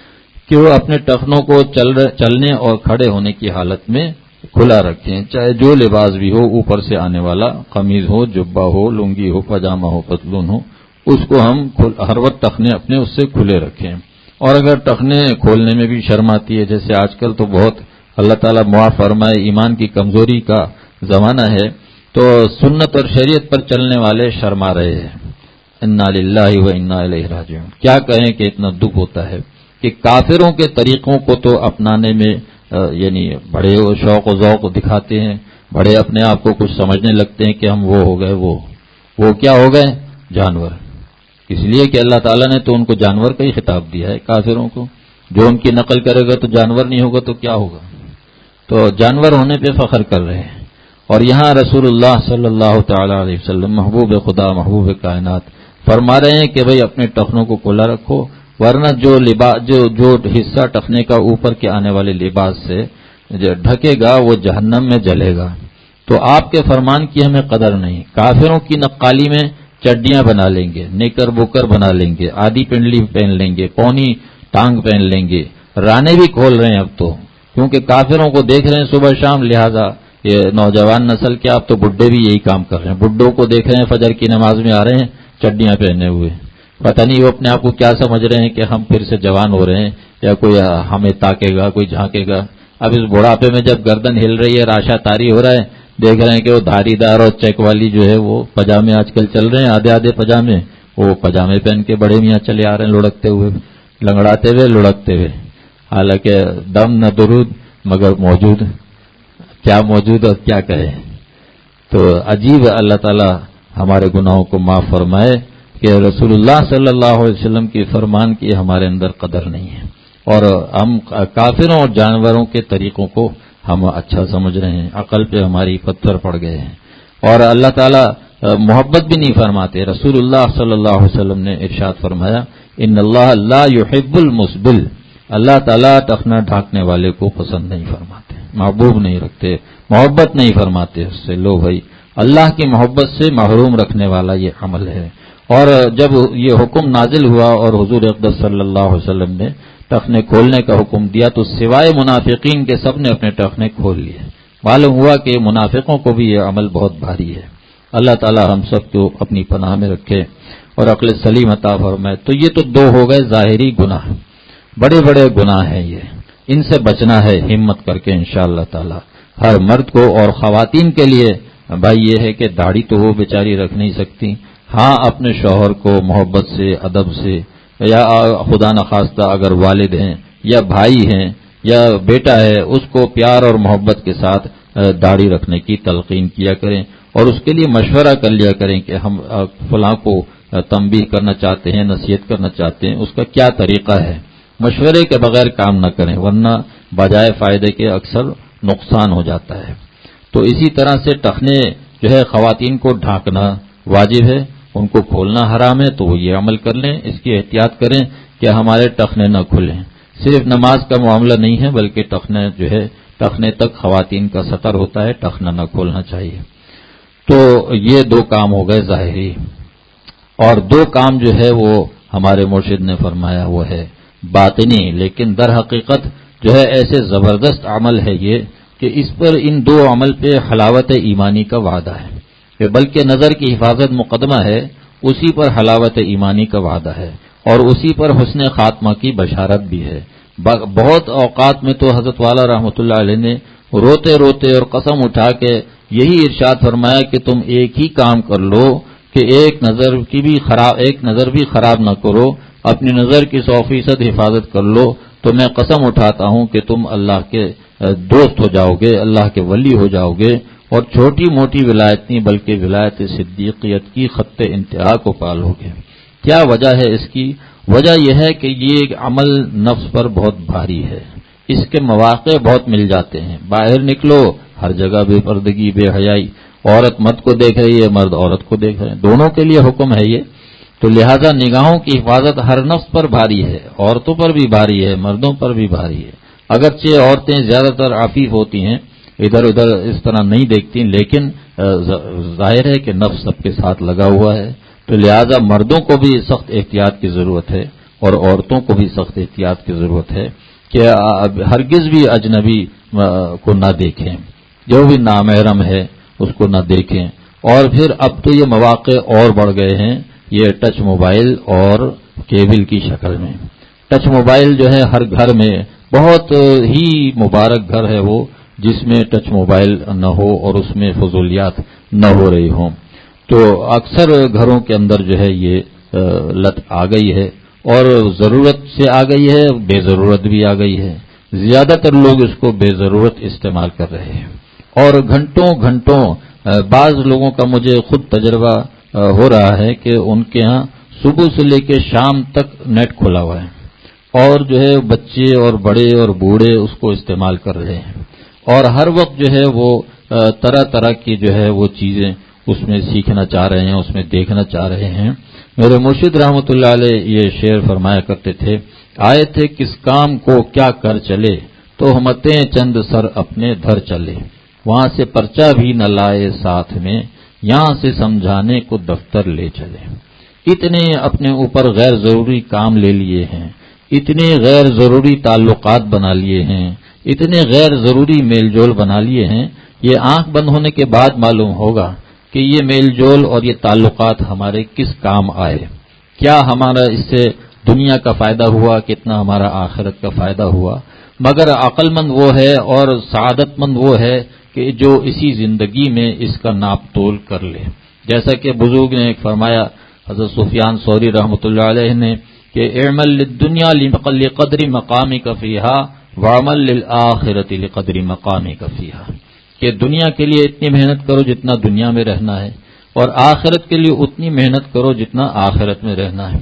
A: کہ وہ اپنے ٹخنوں کو چلنے اور کھڑے ہونے کی حالت میں کھلا رکھیں، چاہے جو لباس بھی ہو، اوپر سے آنے والا قمیض ہو، جبہ ہو، لنگی ہو، پاجامہ ہو، پتلون ہو، اس کو ہم ہر وقت ٹخنے اپنے اس سے کھلے رکھیں. اور اگر ٹخنے کھولنے میں بھی شرم آتی ہے، جیسے آج کل تو بہت اللہ تعالیٰ معاف فرمائے ایمان کی کمزوری کا زمانہ ہے، تو سنت اور شریعت پر چلنے والے شرما رہے ہیں. انا للہ و انا الیہ راجعون. کیا کہیں کہ اتنا دکھ ہوتا ہے کہ کافروں کے طریقوں کو تو اپنانے میں یعنی بڑے شوق و ذوق دکھاتے ہیں، بڑے اپنے آپ کو کچھ سمجھنے لگتے ہیں کہ ہم وہ ہو گئے، وہ کیا ہو گئے؟ جانور. اس لیے کہ اللہ تعالیٰ نے تو ان کو جانور کا ہی خطاب دیا ہے کافروں کو. جو ان کی نقل کرے گا تو جانور نہیں ہوگا تو کیا ہوگا؟ تو جانور ہونے پہ فخر کر رہے ہیں. اور یہاں رسول اللہ صلی اللہ تعالی علیہ وسلم محبوب خدا محبوب کائنات فرما رہے ہیں کہ بھئی اپنے ٹخنوں کو کھلا رکھو، ورنہ جو حصہ ٹخنے کا اوپر کے آنے والے لباس سے ڈھکے گا وہ جہنم میں جلے گا. تو آپ کے فرمان کی ہمیں قدر نہیں. کافروں کی نقالی میں چڈیاں بنا لیں گے، نیکر بوکر بنا لیں گے، آدھی پنڈلی پہن لیں گے، پونی ٹانگ پہن لیں گے، رانے بھی کھول رہے ہیں اب تو، کیونکہ کافروں کو دیکھ رہے ہیں صبح شام. لہذا یہ نوجوان نسل کے آپ تو بڈھے بھی یہی کام کر رہے ہیں، بڈھوں کو دیکھ رہے ہیں فجر کی نماز میں آ رہے ہیں چڈیاں پہنے ہوئے. پتہ نہیں وہ اپنے آپ کو کیا سمجھ رہے ہیں کہ ہم پھر سے جوان ہو رہے ہیں یا کوئی ہمیں تاکے گا، کوئی جھانکے گا. اب اس بڑھاپے میں جب گردن ہل رہی ہے، راشا تاری ہو رہا ہے، دیکھ رہے ہیں کہ وہ دھاری دار اور چیک والی جو ہے وہ پجامے آج کل چل رہے ہیں، آدھے پجامے، وہ پجامے پہن کے بڑے میاں چلے آ رہے ہیں لڑکتے ہوئے، لنگڑاتے ہوئے، لڑکتے ہوئے. حالانکہ دم نہ درود مگر موجود، کیا موجود اور کیا کہے. تو عجیب اللہ تعالیٰ ہمارے گناہوں کو معاف فرمائے کہ رسول اللہ صلی اللہ علیہ وسلم کی فرمان کی ہمارے اندر قدر نہیں ہے، اور ہم کافروں اور جانوروں کے طریقوں کو ہم اچھا سمجھ رہے ہیں. عقل پہ ہماری پتھر پڑ گئے ہیں، اور اللہ تعالیٰ محبت بھی نہیں فرماتے. رسول اللہ صلی اللہ علیہ وسلم نے ارشاد فرمایا ان اللہ لا يحب المسبل. اللہ تعالیٰ ٹخنا ڈھانکنے والے کو پسند نہیں فرماتے، محبوب نہیں رکھتے، محبت نہیں فرماتے اس سے. لو بھائی اللہ کی محبت سے محروم رکھنے والا یہ عمل ہے. اور جب یہ حکم نازل ہوا اور حضور اقدس صلی اللہ علیہ وسلم نے ٹخنے کھولنے کا حکم دیا تو سوائے منافقین کے سب نے اپنے ٹخنے کھول لیے. معلوم ہوا کہ منافقوں کو بھی یہ عمل بہت بھاری ہے. اللہ تعالی ہم سب کو اپنی پناہ میں رکھے اور عقل سلیم عطا فرمائے. تو یہ تو دو ہو گئے ظاہری گناہ، بڑے بڑے گناہ ہیں یہ، ان سے بچنا ہے ہمت کر کے انشاءاللہ تعالی. ہر مرد کو اور خواتین کے لیے بھائی یہ ہے کہ داڑھی تو وہ بیچاری رکھ نہیں سکتی. ہاں اپنے شوہر کو محبت سے، ادب سے، یا خدا نخواستہ اگر والد ہیں یا بھائی ہیں یا بیٹا ہے اس کو پیار اور محبت کے ساتھ داڑھی رکھنے کی تلقین کیا کریں، اور اس کے لیے مشورہ کر لیا کریں کہ ہم فلاں کو تنبیہ کرنا چاہتے ہیں، نصیحت کرنا چاہتے ہیں، اس کا کیا طریقہ ہے. مشورے کے بغیر کام نہ کریں ورنہ بجائے فائدے کے اکثر نقصان ہو جاتا ہے. تو اسی طرح سے ٹخنے جو ہے خواتین کو ڈھانکنا واجب ہے، ان کو کھولنا حرام ہے. تو وہ یہ عمل کر لیں، اس کی احتیاط کریں کہ ہمارے ٹخنے نہ کھلیں. صرف نماز کا معاملہ نہیں ہے، بلکہ ٹخنے تک خواتین کا سطر ہوتا ہے، ٹخنا نہ کھولنا چاہیے۔ تو یہ دو کام ہو گئے ظاہری، اور دو کام جو ہے وہ ہمارے مرشد نے فرمایا وہ ہے باطنی، لیکن در حقیقت جو ہے ایسے زبردست عمل ہے یہ کہ اس پر ان دو عمل پہ حلاوت ایمانی کا وعدہ ہے، کہ بلکہ نظر کی حفاظت مقدمہ ہے، اسی پر حلاوت ایمانی کا وعدہ ہے، اور اسی پر حسن خاتمہ کی بشارت بھی ہے۔ بہت اوقات میں تو حضرت والا رحمۃ اللہ علیہ نے روتے روتے اور قسم اٹھا کے یہی ارشاد فرمایا کہ تم ایک ہی کام کر لو کہ ایک نظر بھی خراب نہ کرو، اپنی نظر کی 100% حفاظت کر لو، تو میں قسم اٹھاتا ہوں کہ تم اللہ کے دوست ہو جاؤ گے، اللہ کے ولی ہو جاؤ گے، اور چھوٹی موٹی ولایت نہیں بلکہ ولایت صدیقیت کی خط انتہا کو پالو گے۔ کیا وجہ ہے اس کی؟ وجہ یہ ہے کہ یہ ایک عمل نفس پر بہت بھاری ہے، اس کے مواقع بہت مل جاتے ہیں، باہر نکلو ہر جگہ بے پردگی، بے حیائی، عورت مرد کو دیکھ رہی ہے، مرد عورت کو دیکھ رہے ہیں، دونوں کے لیے حکم ہے یہ، تو لہذا نگاہوں کی حفاظت ہر نفس پر بھاری ہے، عورتوں پر بھی بھاری ہے، مردوں پر بھی بھاری ہے۔ اگرچہ عورتیں زیادہ تر عفیف ہوتی ہیں، ادھر ادھر اس طرح نہیں دیکھتی، لیکن ظاہر ہے کہ نفس سب کے ساتھ لگا ہوا ہے، تو لہذا مردوں کو بھی سخت احتیاط کی ضرورت ہے اور عورتوں کو بھی سخت احتیاط کی ضرورت ہے کہ ہرگز بھی اجنبی کو نہ دیکھیں، جو بھی نامحرم ہے اس کو نہ دیکھیں۔ اور پھر اب تو یہ مواقع اور بڑھ گئے ہیں، یہ ٹچ موبائل اور کیبل کی شکل میں۔ ٹچ موبائل جو ہے ہر گھر میں، بہت ہی مبارک گھر ہے وہ جس میں ٹچ موبائل نہ ہو اور اس میں فضولیات نہ ہو رہی ہوں۔ تو اکثر گھروں کے اندر جو ہے یہ لت آ گئی ہے، اور ضرورت سے آ گئی ہے، بے ضرورت بھی آ گئی ہے۔ زیادہ تر لوگ اس کو بے ضرورت استعمال کر رہے ہیں، اور گھنٹوں گھنٹوں بعض لوگوں کا مجھے خود تجربہ ہو رہا ہے کہ ان کے ہاں صبح سے لے کے شام تک نیٹ کھلا ہوا ہے، اور جو ہے بچے اور بڑے اور بوڑھے اس کو استعمال کر رہے ہیں، اور ہر وقت جو ہے وہ طرح طرح کی جو ہے وہ چیزیں اس میں سیکھنا چاہ رہے ہیں، اس میں دیکھنا چاہ رہے ہیں۔ میرے مرشد رحمۃ اللہ علیہ یہ شعر فرمایا کرتے تھے، آئے تھے کس کام کو کیا کر چلے، تو ہمتیں چند سر اپنے دھر چلے، وہاں سے پرچہ بھی نہ لائے ساتھ میں، یہاں سے سمجھانے کو دفتر لے چلے۔ اتنے اپنے اوپر غیر ضروری کام لے لیے ہیں، اتنے غیر ضروری تعلقات بنا لیے ہیں، اتنے غیر ضروری میل جول بنا لیے ہیں، یہ آنکھ بند ہونے کے بعد معلوم ہوگا کہ یہ میل جول اور یہ تعلقات ہمارے کس کام آئے، کیا ہمارا اس سے دنیا کا فائدہ ہوا، کتنا ہمارا آخرت کا فائدہ ہوا۔ مگر عقل مند وہ ہے اور سعادت مند وہ ہے کہ جو اسی زندگی میں اس کا ناپ تول کر لے، جیسا کہ بزرگ نے فرمایا حضرت سفیان ثوری رحمۃ اللہ علیہ نے کہ اعمل للدنیا لقدر مقامک فیہا وعمل للآخرۃ لقدر مقامک فیہا، کہ دنیا کے لیے اتنی محنت کرو جتنا دنیا میں رہنا ہے، اور آخرت کے لیے اتنی محنت کرو جتنا آخرت میں رہنا ہے۔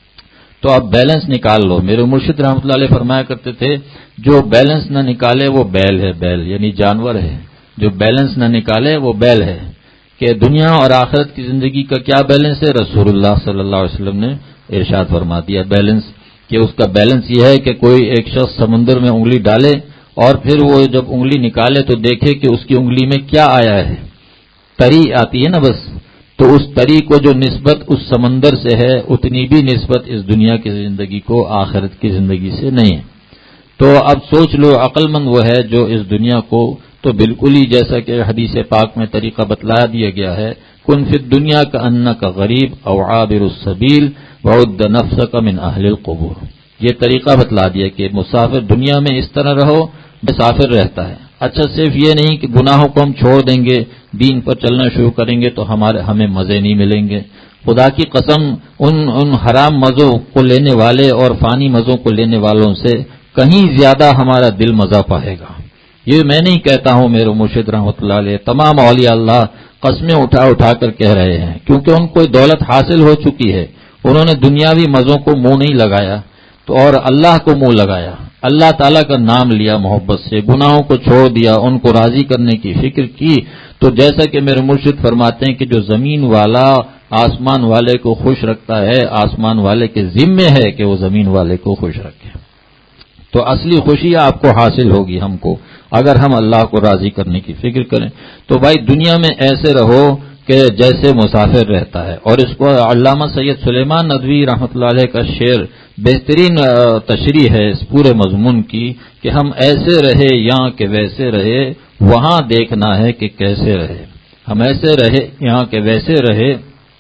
A: تو آپ بیلنس نکال لو۔ میرے مرشد رحمۃ اللہ علیہ فرمایا کرتے تھے جو بیلنس نہ نکالے وہ بیل ہے، بیل یعنی جانور ہے، جو بیلنس نہ نکالے وہ بیل ہے۔ کہ دنیا اور آخرت کی زندگی کا کیا بیلنس ہے؟ رسول اللہ صلی اللہ علیہ وسلم نے ارشاد فرما دیا بیلنس، کہ اس کا بیلنس یہ ہے کہ کوئی ایک شخص سمندر میں انگلی ڈالے اور پھر وہ جب انگلی نکالے تو دیکھے کہ اس کی انگلی میں کیا آیا ہے، تری آتی ہے نا بس، تو اس تری کو جو نسبت اس سمندر سے ہے اتنی بھی نسبت اس دنیا کی زندگی کو آخرت کی زندگی سے نہیں ہے۔ تو اب سوچ لو عقل مند وہ ہے جو اس دنیا کو تو بالکل ہی جیسا کہ حدیث پاک میں طریقہ بتلا دیا گیا ہے، کن فی الدنیا کا انک غریب او عابر السبیل وعد نفسک من اہل القبور، یہ طریقہ بتلا دیا کہ مسافر دنیا میں اس طرح رہو مسافر رہتا ہے۔ اچھا صرف یہ نہیں کہ گناہوں کو ہم چھوڑ دیں گے، دین پر چلنا شروع کریں گے تو ہمیں مزے نہیں ملیں گے، خدا کی قسم ان حرام مزوں کو لینے والے اور فانی مزوں کو لینے والوں سے کہیں زیادہ ہمارا دل مزہ پائے گا۔ یہ میں نہیں کہتا ہوں، میرے مرشد رحمۃ اللہ علیہ تمام اولیاء اللہ قسمیں اٹھا اٹھا کر کہہ رہے ہیں، کیونکہ ان کو دولت حاصل ہو چکی ہے، انہوں نے دنیاوی مزوں کو منہ نہیں لگایا تو اور اللہ کو منہ لگایا، اللہ تعالیٰ کا نام لیا محبت سے، گناہوں کو چھوڑ دیا، ان کو راضی کرنے کی فکر کی، تو جیسا کہ میرے مرشد فرماتے ہیں کہ جو زمین والا آسمان والے کو خوش رکھتا ہے، آسمان والے کے ذمے ہے کہ وہ زمین والے کو خوش رکھے۔ تو اصلی خوشی آپ کو حاصل ہوگی ہم کو اگر ہم اللہ کو راضی کرنے کی فکر کریں. تو بھائی دنیا میں ایسے رہو کہ جیسے مسافر رہتا ہے. اور اس کو علامہ سید سلیمان ندوی رحمۃ اللہ علیہ کا شعر بہترین تشریح ہے اس پورے مضمون کی کہ ہم ایسے رہے یہاں کہ ویسے رہے وہاں دیکھنا ہے کہ کیسے رہے. ہم ایسے رہے یہاں کہ ویسے رہے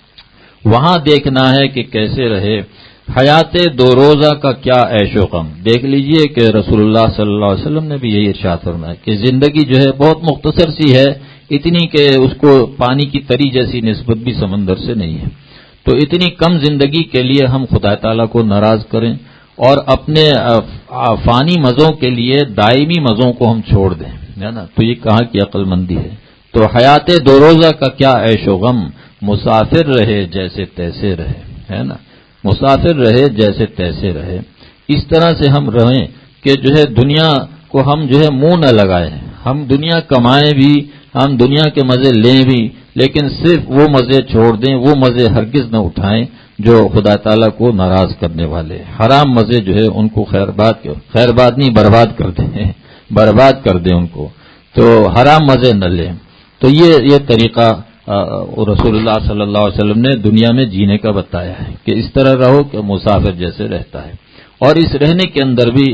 A: وہاں دیکھنا ہے کہ کیسے رہے. حیات دو روزہ کا کیا عیش و غم. دیکھ لیجئے کہ رسول اللہ صلی اللہ علیہ وسلم نے بھی یہی ارشاد فرمایا کہ زندگی جو ہے بہت مختصر سی ہے، اتنی کہ اس کو پانی کی تری جیسی نسبت بھی سمندر سے نہیں ہے. تو اتنی کم زندگی کے لیے ہم خدا تعالیٰ کو ناراض کریں اور اپنے فانی مزوں کے لیے دائمی مزوں کو ہم چھوڑ دیں، ہے نا. تو یہ کہاں کی عقل مندی ہے. تو حیات دو روزہ کا کیا عیش و غم، مسافر رہے جیسے تیسے رہے، ہے نا. مسافر رہے جیسے تیسے رہے. اس طرح سے ہم رہیں کہ جو ہے دنیا کو ہم جو ہے منہ نہ لگائیں. ہم دنیا کمائیں بھی، ہم دنیا کے مزے لیں بھی، لیکن صرف وہ مزے چھوڑ دیں، وہ مزے ہرگز نہ اٹھائیں جو خدا تعالیٰ کو ناراض کرنے والے. حرام مزے جو ہے ان کو خیر بات نہیں برباد کر دیں، برباد کر دیں ان کو. تو حرام مزے نہ لیں. تو یہ طریقہ رسول اللہ صلی اللہ علیہ وسلم نے دنیا میں جینے کا بتایا ہے کہ اس طرح رہو کہ مسافر جیسے رہتا ہے. اور اس رہنے کے اندر بھی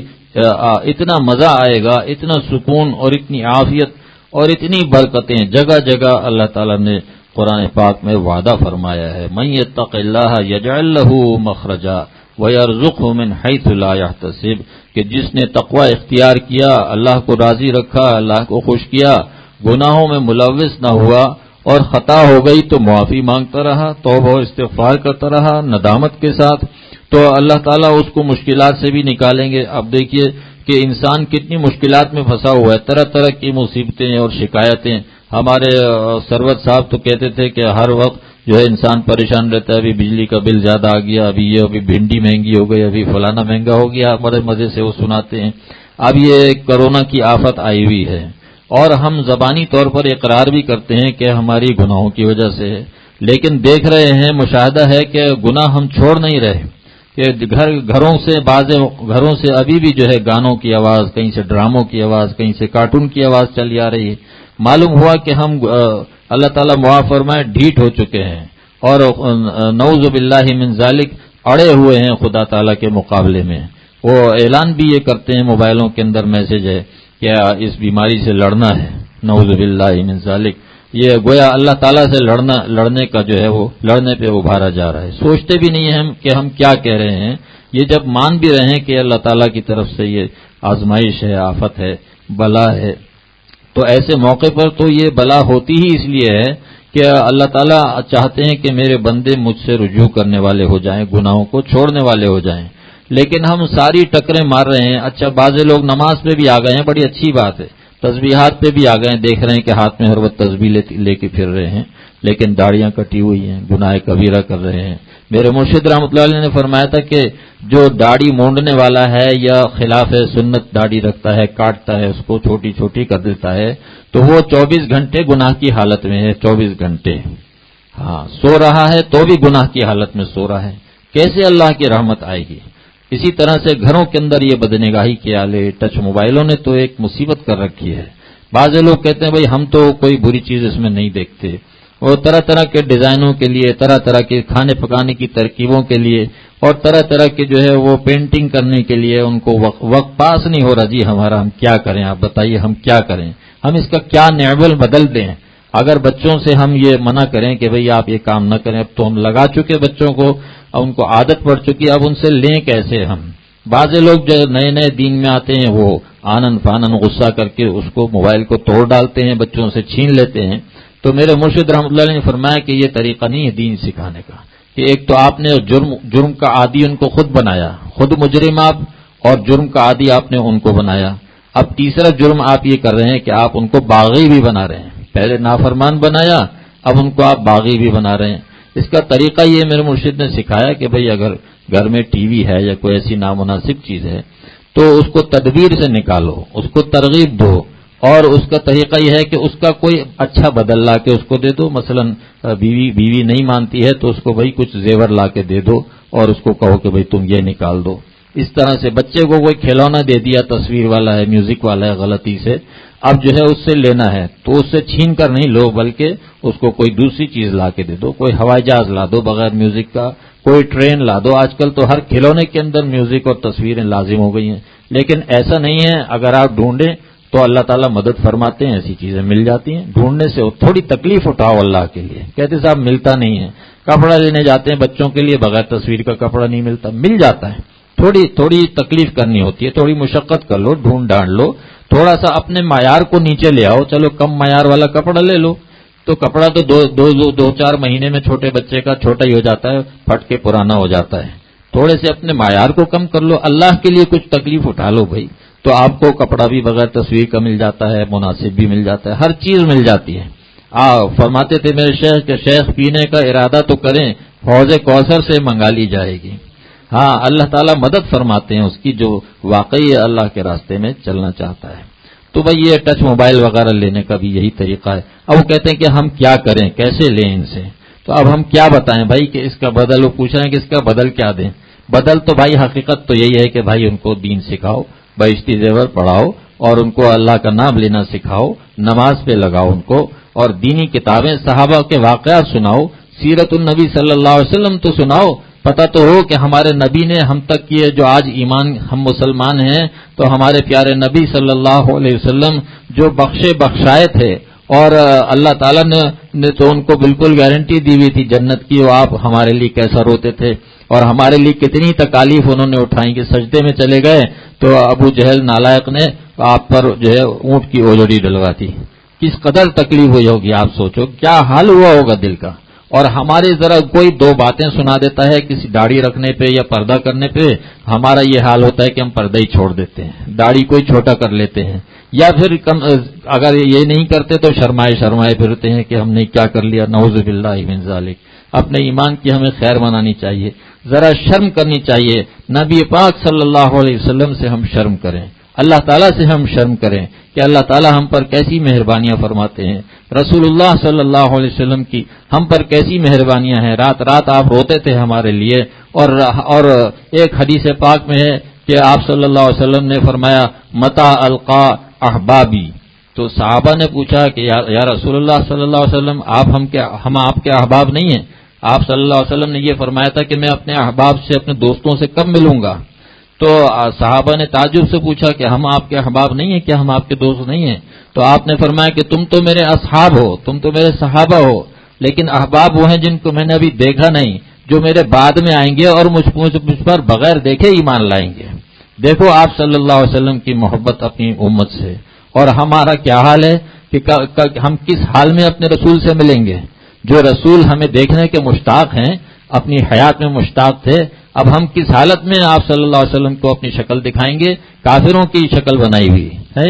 A: اتنا مزہ آئے گا، اتنا سکون اور اتنی عافیت اور اتنی برکتیں جگہ جگہ اللہ تعالیٰ نے قرآن پاک میں وعدہ فرمایا ہے. من یتق اللہ یجعل لہ مخرجا ویرزقہ من حیث لا یحتسب، کہ جس نے تقوی اختیار کیا، اللہ کو راضی رکھا، اللہ کو خوش کیا، گناہوں میں ملوث نہ ہوا، اور خطا ہو گئی تو معافی مانگتا رہا، توبہ و استغفار کرتا رہا ندامت کے ساتھ، تو اللہ تعالیٰ اس کو مشکلات سے بھی نکالیں گے. اب دیکھیے کہ انسان کتنی مشکلات میں پھنسا ہوا ہے، طرح طرح کی مصیبتیں اور شکایتیں. ہمارے سروت صاحب تو کہتے تھے کہ ہر وقت جو ہے انسان پریشان رہتا ہے، ابھی بجلی کا بل زیادہ آ گیا، ابھی بھنڈی مہنگی ہو گئی، ابھی فلانا مہنگا ہو گیا، بڑے مزے سے وہ سناتے ہیں. اب یہ کرونا کی آفت آئی ہوئی ہے اور ہم زبانی طور پر اقرار بھی کرتے ہیں کہ ہماری گناہوں کی وجہ سے ہے، لیکن دیکھ رہے ہیں، مشاہدہ ہے کہ گناہ ہم چھوڑ نہیں رہے. کہ بعض گھروں سے ابھی بھی جو ہے گانوں کی آواز، کہیں سے ڈراموں کی آواز، کہیں سے کارٹون کی آواز چلی آ رہی ہے. معلوم ہوا کہ ہم اللہ تعالیٰ معاف فرمائے ڈھیٹ ہو چکے ہیں اور نعوذ باللہ من ذالک اڑے ہوئے ہیں خدا تعالیٰ کے مقابلے میں. وہ اعلان بھی یہ کرتے ہیں، موبائلوں کے اندر میسج ہے کہ اس بیماری سے لڑنا ہے، نعوذ باللہ من ذالک. یہ گویا اللہ تعالیٰ سے لڑنے کا جو ہے وہ لڑنے پہ ابھارا جا رہا ہے. سوچتے بھی نہیں ہیں کہ ہم کیا کہہ رہے ہیں. یہ جب مان بھی رہے ہیں کہ اللہ تعالیٰ کی طرف سے یہ آزمائش ہے، آفت ہے، بلا ہے، تو ایسے موقع پر تو یہ بلا ہوتی ہی اس لیے ہے کہ اللہ تعالیٰ چاہتے ہیں کہ میرے بندے مجھ سے رجوع کرنے والے ہو جائیں، گناہوں کو چھوڑنے والے ہو جائیں. لیکن ہم ساری ٹکریں مار رہے ہیں. اچھا بعض لوگ نماز پہ بھی آ گئے ہیں، بڑی اچھی بات ہے. تسبیحات پہ بھی آ گئے ہیں، دیکھ رہے ہیں کہ ہاتھ میں ہر وقت تسبیح لے کے پھر رہے ہیں، لیکن داڑیاں کٹی ہوئی ہیں، گناہ کبیرہ کر رہے ہیں. میرے مرشد رحمۃ اللہ علیہ نے فرمایا تھا کہ جو داڑھی مونڈنے والا ہے یا خلاف سنت داڑھی رکھتا ہے، کاٹتا ہے، اس کو چھوٹی چھوٹی کر دیتا ہے، تو وہ 24 گھنٹے گناہ کی حالت میں ہے. 24 گھنٹے ہاں سو رہا ہے تو بھی گناہ کی حالت میں سو رہا ہے. کیسے اللہ کی رحمت آئے گی؟ اسی طرح سے گھروں کے اندر یہ بدنگاہی کے آلے، ٹچ موبائلوں نے تو ایک مصیبت کر رکھی ہے. بعض لوگ کہتے ہیں بھائی ہم تو کوئی بری چیز اس میں نہیں دیکھتے. وہ طرح طرح کے ڈیزائنوں کے لیے، طرح طرح کے کھانے پکانے کی ترکیبوں کے لیے اور طرح طرح کے جو ہے وہ پینٹنگ کرنے کے لیے ان کو وقت پاس نہیں ہو رہا. جی ہمارا ہم کیا کریں؟ آپ بتائیے ہم کیا کریں؟ ہم اس کا کیا نعمل بدل دیں؟ اگر بچوں سے ہم یہ منع کریں کہ بھئی آپ یہ کام نہ کریں، اب تو ہم لگا چکے بچوں کو، اب ان کو عادت پڑ چکی، اب ان سے لیں کیسے ہم؟ بعض لوگ جو نئے نئے دین میں آتے ہیں وہ آنن فانن غصہ کر کے اس کو موبائل کو توڑ ڈالتے ہیں، بچوں سے چھین لیتے ہیں. تو میرے مرشد رحمۃ اللہ علیہ نے فرمایا کہ یہ طریقہ نہیں ہے دین سکھانے کا. کہ ایک تو آپ نے جرم کا عادی ان کو خود بنایا، خود مجرم آپ، اور جرم کا عادی آپ نے ان کو بنایا. اب تیسرا جرم آپ یہ کر رہے ہیں کہ آپ ان کو باغی بھی بنا رہے ہیں. پہلے نافرمان بنایا، اب ان کو آپ باغی بھی بنا رہے ہیں. اس کا طریقہ یہ میرے مرشد نے سکھایا کہ بھئی اگر گھر میں ٹی وی ہے یا کوئی ایسی نامناسب چیز ہے تو اس کو تدبیر سے نکالو، اس کو ترغیب دو. اور اس کا طریقہ یہ ہے کہ اس کا کوئی اچھا بدل لا کے اس کو دے دو. مثلا بیوی نہیں مانتی ہے تو اس کو بھئی کچھ زیور لا کے دے دو اور اس کو کہو کہ بھئی تم یہ نکال دو. اس طرح سے بچے کو کوئی کھلونا دے دیا تصویر والا ہے، میوزک والا ہے، غلطی سے، اب جو ہے اس سے لینا ہے تو اس سے چھین کر نہیں لو، بلکہ اس کو کوئی دوسری چیز لا کے دے دو، کوئی ہوائی جہاز لا دو بغیر میوزک کا، کوئی ٹرین لا دو. آج کل تو ہر کھلونے کے اندر میوزک اور تصویریں لازم ہو گئی ہیں. لیکن ایسا نہیں ہے، اگر آپ ڈھونڈیں تو اللہ تعالیٰ مدد فرماتے ہیں، ایسی چیزیں مل جاتی ہیں. ڈھونڈنے سے تھوڑی تکلیف اٹھاؤ اللہ کے لیے. کہتے صاحب ملتا نہیں ہے، کپڑا لینے جاتے ہیں بچوں کے لیے، بغیر تصویر کا کپڑا نہیں ملتا، مل جاتا ہے. تھوڑی تکلیف کرنی ہوتی ہے، تھوڑی مشقت کر لو، ڈھونڈ ڈھانڈ لو، تھوڑا سا اپنے معیار کو نیچے لے آؤ. چلو کم معیار والا کپڑا لے لو، تو کپڑا تو دو چار مہینے میں چھوٹے بچے کا چھوٹا ہی ہو جاتا ہے، پھٹ کے پرانا ہو جاتا ہے. تھوڑے سے اپنے معیار کو کم کر لو، اللہ کے لیے کچھ تکلیف اٹھا لو بھائی، تو آپ کو کپڑا بھی بغیر تصویر کا مل جاتا ہے، مناسب بھی مل جاتا ہے، ہر چیز مل جاتی ہے. فرماتے تھے میرے شیخ کہ شیخ پینے کا ارادہ تو کریں، حوض کوثر سے منگا لی جائے گی. ہاں اللہ تعالیٰ مدد فرماتے ہیں اس کی، جو واقعی اللہ کے راستے میں چلنا چاہتا ہے. تو بھائی یہ ٹچ موبائل وغیرہ لینے کا بھی یہی طریقہ ہے. اب وہ کہتے ہیں کہ ہم کیا کریں، کیسے لیں ان سے؟ تو اب ہم کیا بتائیں بھائی کہ اس کا بدل، وہ پوچھ رہے ہیں کہ اس کا بدل کیا دیں. بدل تو بھائی حقیقت تو یہی ہے کہ بھائی ان کو دین سکھاؤ، بہشتی زیور پڑھاؤ، اور ان کو اللہ کا نام لینا سکھاؤ، نماز پہ لگاؤ ان کو، اور دینی کتابیں، صحابہ کے واقعات سناؤ، سیرت النبی صلی اللہ علیہ وسلم تو سناؤ. پتہ تو ہو کہ ہمارے نبی نے ہم تک کیے، جو آج ایمان ہم مسلمان ہیں تو ہمارے پیارے نبی صلی اللہ علیہ وسلم جو بخشائے تھے، اور اللہ تعالیٰ نے تو ان کو بالکل گارنٹی دی ہوئی تھی جنت کی. وہ آپ ہمارے لیے کیسا روتے تھے، اور ہمارے لیے کتنی تکالیف انہوں نے اٹھائیں کہ سجدے میں چلے گئے تو ابو جہل نالائق نے آپ پر جو ہے اونٹ کی اوجڑی ڈلوا دی. کس قدر تکلیف ہوئی ہوگی، آپ سوچو کیا حال ہوا ہوگا دل کا. اور ہمارے ذرا کوئی دو باتیں سنا دیتا ہے کسی داڑھی رکھنے پہ یا پردہ کرنے پہ، ہمارا یہ حال ہوتا ہے کہ ہم پردہ ہی چھوڑ دیتے ہیں، داڑھی کوئی چھوٹا کر لیتے ہیں، یا پھر اگر یہ نہیں کرتے تو شرمائے پھرتے ہیں کہ ہم نے کیا کر لیا. نعوذ باللہ من ذالک. اپنے ایمان کی ہمیں خیر منانی چاہیے، ذرا شرم کرنی چاہیے. نبی پاک صلی اللہ علیہ وسلم سے ہم شرم کریں، اللہ تعالیٰ سے ہم شرم کریں کہ اللہ تعالیٰ ہم پر کیسی مہربانیاں فرماتے ہیں. رسول اللہ صلی اللہ علیہ وسلم کی ہم پر کیسی مہربانیاں ہیں. رات رات آپ روتے تھے ہمارے لیے. اور ایک حدیث پاک میں ہے کہ آپ صلی اللہ علیہ وسلم نے فرمایا متا القا احبابی. تو صحابہ نے پوچھا کہ یا رسول اللہ صلی اللہ علیہ وسلم ہم آپ کے احباب نہیں ہیں؟ آپ صلی اللہ علیہ وسلم نے یہ فرمایا تھا کہ میں اپنے احباب سے، اپنے دوستوں سے کب ملوں گا؟ تو صحابہ نے تعجب سے پوچھا کہ ہم آپ کے احباب نہیں ہیں کیا، ہم آپ کے دوست نہیں ہیں؟ تو آپ نے فرمایا کہ تم تو میرے اصحاب ہو، تم تو میرے صحابہ ہو، لیکن احباب وہ ہیں جن کو میں نے ابھی دیکھا نہیں، جو میرے بعد میں آئیں گے اور مجھ پر بغیر دیکھے ایمان لائیں گے. دیکھو آپ صلی اللہ علیہ وسلم کی محبت اپنی امت سے، اور ہمارا کیا حال ہے کہ ہم کس حال میں اپنے رسول سے ملیں گے. جو رسول ہمیں دیکھنے کے مشتاق ہیں، اپنی حیات میں مشتاق تھے، اب ہم کس حالت میں آپ صلی اللہ علیہ وسلم کو اپنی شکل دکھائیں گے؟ کافروں کی شکل بنائی ہوئی ہے،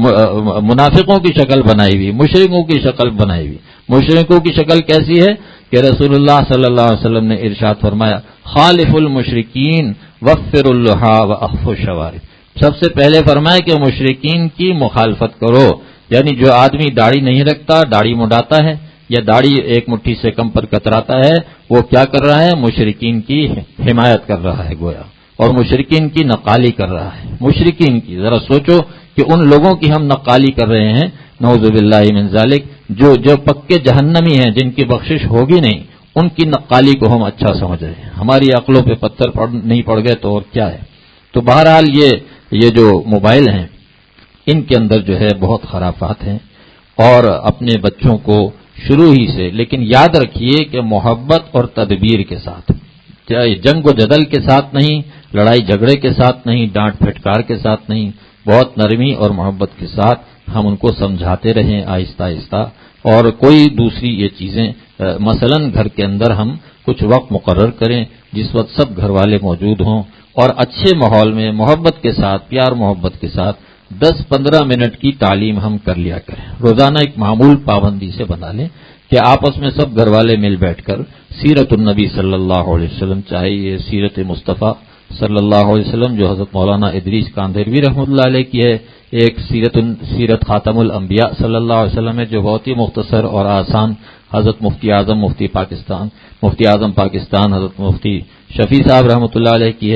A: منافقوں کی شکل بنائی ہوئی، مشرکوں کی شکل بنائی ہوئی. مشرکوں کی شکل کیسی ہے کہ رسول اللہ صلی اللہ علیہ وسلم نے ارشاد فرمایا خالف المشرکین وفر اللحا واخف الشوارب. سب سے پہلے فرمایا کہ مشرکین کی مخالفت کرو، یعنی جو آدمی داڑھی نہیں رکھتا، داڑھی مڈاتا ہے یا داڑھی ایک مٹھی سے کم پر کتراتا ہے، وہ کیا کر رہا ہے؟ مشرکین کی حمایت کر رہا ہے گویا، اور مشرکین کی نقالی کر رہا ہے. مشرکین کی ذرا سوچو کہ ان لوگوں کی ہم نقالی کر رہے ہیں، نعوذ باللہ من ذالک، جو پکے جہنمی ہیں، جن کی بخشش ہوگی نہیں، ان کی نقالی کو ہم اچھا سمجھ رہے ہیں. ہماری عقلوں پہ پتھر نہیں پڑ گئے تو اور کیا ہے. تو بہرحال یہ جو موبائل ہیں، ان کے اندر جو ہے بہت خرافات ہیں، اور اپنے بچوں کو شروع ہی سے، لیکن یاد رکھیے کہ محبت اور تدبیر کے ساتھ، جنگ و جدل کے ساتھ نہیں، لڑائی جھگڑے کے ساتھ نہیں، ڈانٹ پھٹکار کے ساتھ نہیں، بہت نرمی اور محبت کے ساتھ ہم ان کو سمجھاتے رہیں آہستہ آہستہ. اور کوئی دوسری یہ چیزیں مثلا گھر کے اندر ہم کچھ وقت مقرر کریں جس وقت سب گھر والے موجود ہوں، اور اچھے ماحول میں محبت کے ساتھ، پیار محبت کے ساتھ 10-15 منٹ کی تعلیم ہم کر لیا کریں. روزانہ ایک معمول پابندی سے بنا لیں کہ آپس میں سب گھر والے مل بیٹھ کر سیرت النبی صلی اللہ علیہ وسلم، چاہے یہ سیرت مصطفیٰ صلی اللہ علیہ وسلم جو حضرت مولانا ادریس کاندھروی رحمۃ اللہ علیہ کی ہے، ایک سیرت خاتم الانبیاء صلی اللہ علیہ وسلم ہے جو بہت ہی مختصر اور آسان، حضرت مفتی اعظم پاکستان حضرت مفتی شفیع صاحب رحمۃ اللہ علیہ کی ہے،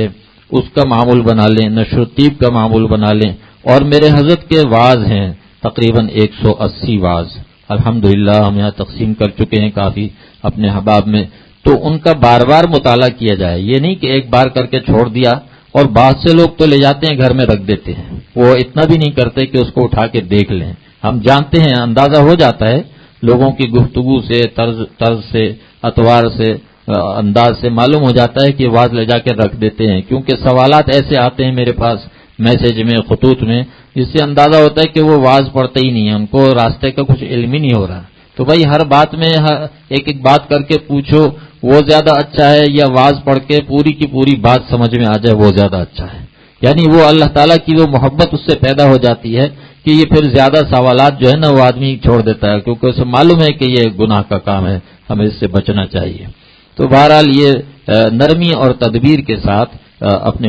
A: اس کا معمول بنا لیں، نشر و طیب کا معمول بنا لیں. اور میرے حضرت کے وعظ ہیں تقریباً 180 وعظ الحمدللہ ہم یہاں تقسیم کر چکے ہیں کافی اپنے احباب میں. تو ان کا بار بار مطالعہ کیا جائے، یہ نہیں کہ ایک بار کر کے چھوڑ دیا. اور بعض سے لوگ تو لے جاتے ہیں گھر میں رکھ دیتے ہیں، وہ اتنا بھی نہیں کرتے کہ اس کو اٹھا کے دیکھ لیں. ہم جانتے ہیں، اندازہ ہو جاتا ہے لوگوں کی گفتگو سے، طرز سے، اطوار سے، انداز سے معلوم ہو جاتا ہے کہ واز لے جا کے رکھ دیتے ہیں. کیونکہ سوالات ایسے آتے ہیں میرے پاس میسج میں، خطوط میں، جس سے اندازہ ہوتا ہے کہ وہ واز پڑھتے ہی نہیں ہے، ان کو راستے کا کچھ علم ہی نہیں ہو رہا. تو بھائی ہر بات میں ایک ایک بات کر کے پوچھو وہ زیادہ اچھا ہے، یا واز پڑھ کے پوری کی پوری بات سمجھ میں آ جائے وہ زیادہ اچھا ہے. یعنی وہ اللہ تعالیٰ کی وہ محبت اس سے پیدا ہو جاتی ہے کہ یہ پھر زیادہ سوالات جو ہے نا وہ آدمی چھوڑ دیتا ہے، کیونکہ اسے معلوم ہے کہ یہ گناہ کا کام ہے، ہمیں اس سے بچنا چاہیے. تو بہرحال یہ نرمی اور تدبیر کے ساتھ اپنے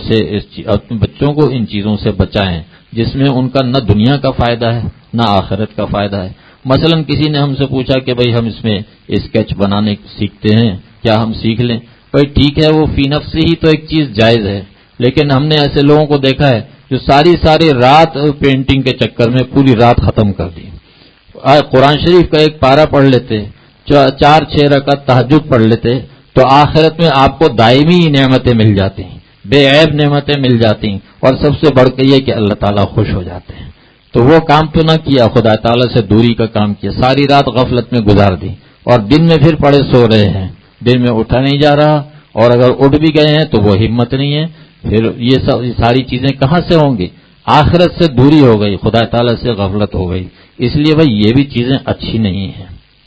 A: بچوں کو ان چیزوں سے بچائیں جس میں ان کا نہ دنیا کا فائدہ ہے نہ آخرت کا فائدہ ہے. مثلا کسی نے ہم سے پوچھا کہ بھئی ہم اس میں اسکیچ بنانے سیکھتے ہیں، کیا ہم سیکھ لیں؟ بھئی ٹھیک ہے، وہ فی نفس ہی تو ایک چیز جائز ہے، لیکن ہم نے ایسے لوگوں کو دیکھا ہے جو ساری رات پینٹنگ کے چکر میں پوری رات ختم کر دی. قرآن شریف کا ایک پارہ پڑھ لیتے، 4-6 رکعت تہجد پڑھ لیتے، تو آخرت میں آپ کو دائمی نعمتیں مل جاتی ہیں، بے عیب نعمتیں مل جاتی ہیں، اور سب سے بڑھ کے یہ کہ اللہ تعالیٰ خوش ہو جاتے ہیں. تو وہ کام تو نہ کیا، خدا تعالیٰ سے دوری کا کام کیا، ساری رات غفلت میں گزار دی، اور دن میں پھر پڑے سو رہے ہیں، دن میں اٹھا نہیں جا رہا، اور اگر اٹھ بھی گئے ہیں تو وہ ہمت نہیں ہے. پھر یہ ساری چیزیں کہاں سے ہوں گی؟ آخرت سے دوری ہو گئی، خدا تعالیٰ سے غفلت ہو گئی. اس لیے بھائی یہ بھی چیزیں اچھی نہیں ہیں.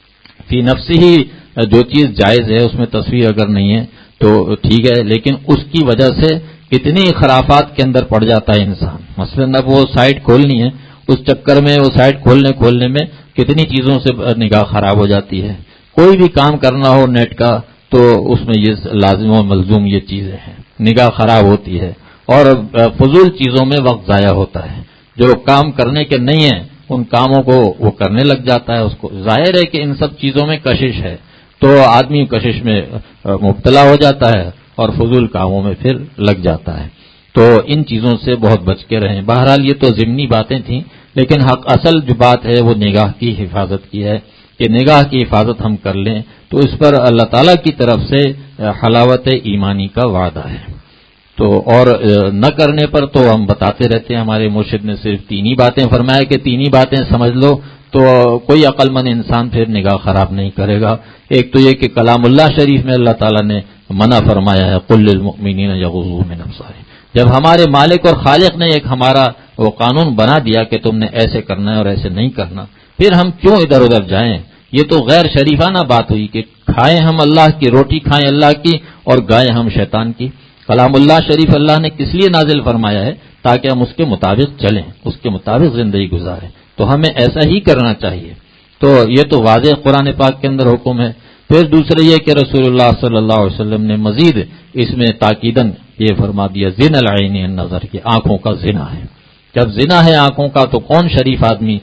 A: فی نفس ہی جو چیز جائز ہے اس میں تصویر اگر نہیں ہے تو ٹھیک ہے، لیکن اس کی وجہ سے کتنی خرافات کے اندر پڑ جاتا ہے انسان. مثلا اب وہ سائٹ کھولنی ہے، اس چکر میں وہ سائٹ کھولنے میں کتنی چیزوں سے نگاہ خراب ہو جاتی ہے. کوئی بھی کام کرنا ہو نیٹ کا تو اس میں یہ لازم و ملزوم یہ چیزیں ہیں، نگاہ خراب ہوتی ہے اور فضول چیزوں میں وقت ضائع ہوتا ہے. جو کام کرنے کے نہیں ہیں ان کاموں کو وہ کرنے لگ جاتا ہے. اس کو ظاہر ہے کہ ان سب چیزوں میں کشش ہے، تو آدمی کشش میں مبتلا ہو جاتا ہے اور فضول کاموں میں پھر لگ جاتا ہے. تو ان چیزوں سے بہت بچ کے رہیں. بہرحال یہ تو ضمنی باتیں تھیں، لیکن اصل جو بات ہے وہ نگاہ کی حفاظت کی ہے کہ نگاہ کی حفاظت ہم کر لیں تو اس پر اللہ تعالیٰ کی طرف سے حلاوت ایمانی کا وعدہ ہے. تو اور نہ کرنے پر تو ہم بتاتے رہتے ہیں، ہمارے مرشد نے صرف 3 ہی باتیں فرمایا کہ 3 ہی باتیں سمجھ لو تو کوئی عقل مند انسان پھر نگاہ خراب نہیں کرے گا. ایک تو یہ کہ کلام اللہ شریف میں اللہ تعالیٰ نے منع فرمایا ہے قل للمؤمنین یغضوا من ابصارہم. جب ہمارے مالک اور خالق نے ایک ہمارا وہ قانون بنا دیا کہ تم نے ایسے کرنا ہے اور ایسے نہیں کرنا، پھر ہم کیوں ادھر ادھر جائیں؟ یہ تو غیر شریفانہ بات ہوئی کہ کھائیں ہم اللہ کی روٹی، کھائیں اللہ کی اور گائیں ہم شیطان کی. کلام اللہ شریف اللہ نے کس لیے نازل فرمایا ہے؟ تاکہ ہم اس کے مطابق چلیں، اس کے مطابق زندگی گزاریں. تو ہمیں ایسا ہی کرنا چاہیے. تو یہ تو واضح قرآن پاک کے اندر حکم ہے. پھر دوسرے یہ کہ رسول اللہ صلی اللہ علیہ وسلم نے مزید اس میں تاکیداً یہ فرما دیا زنا العین النظر، کی آنکھوں کا زنا ہے. جب زنا ہے آنکھوں کا تو کون شریف آدمی،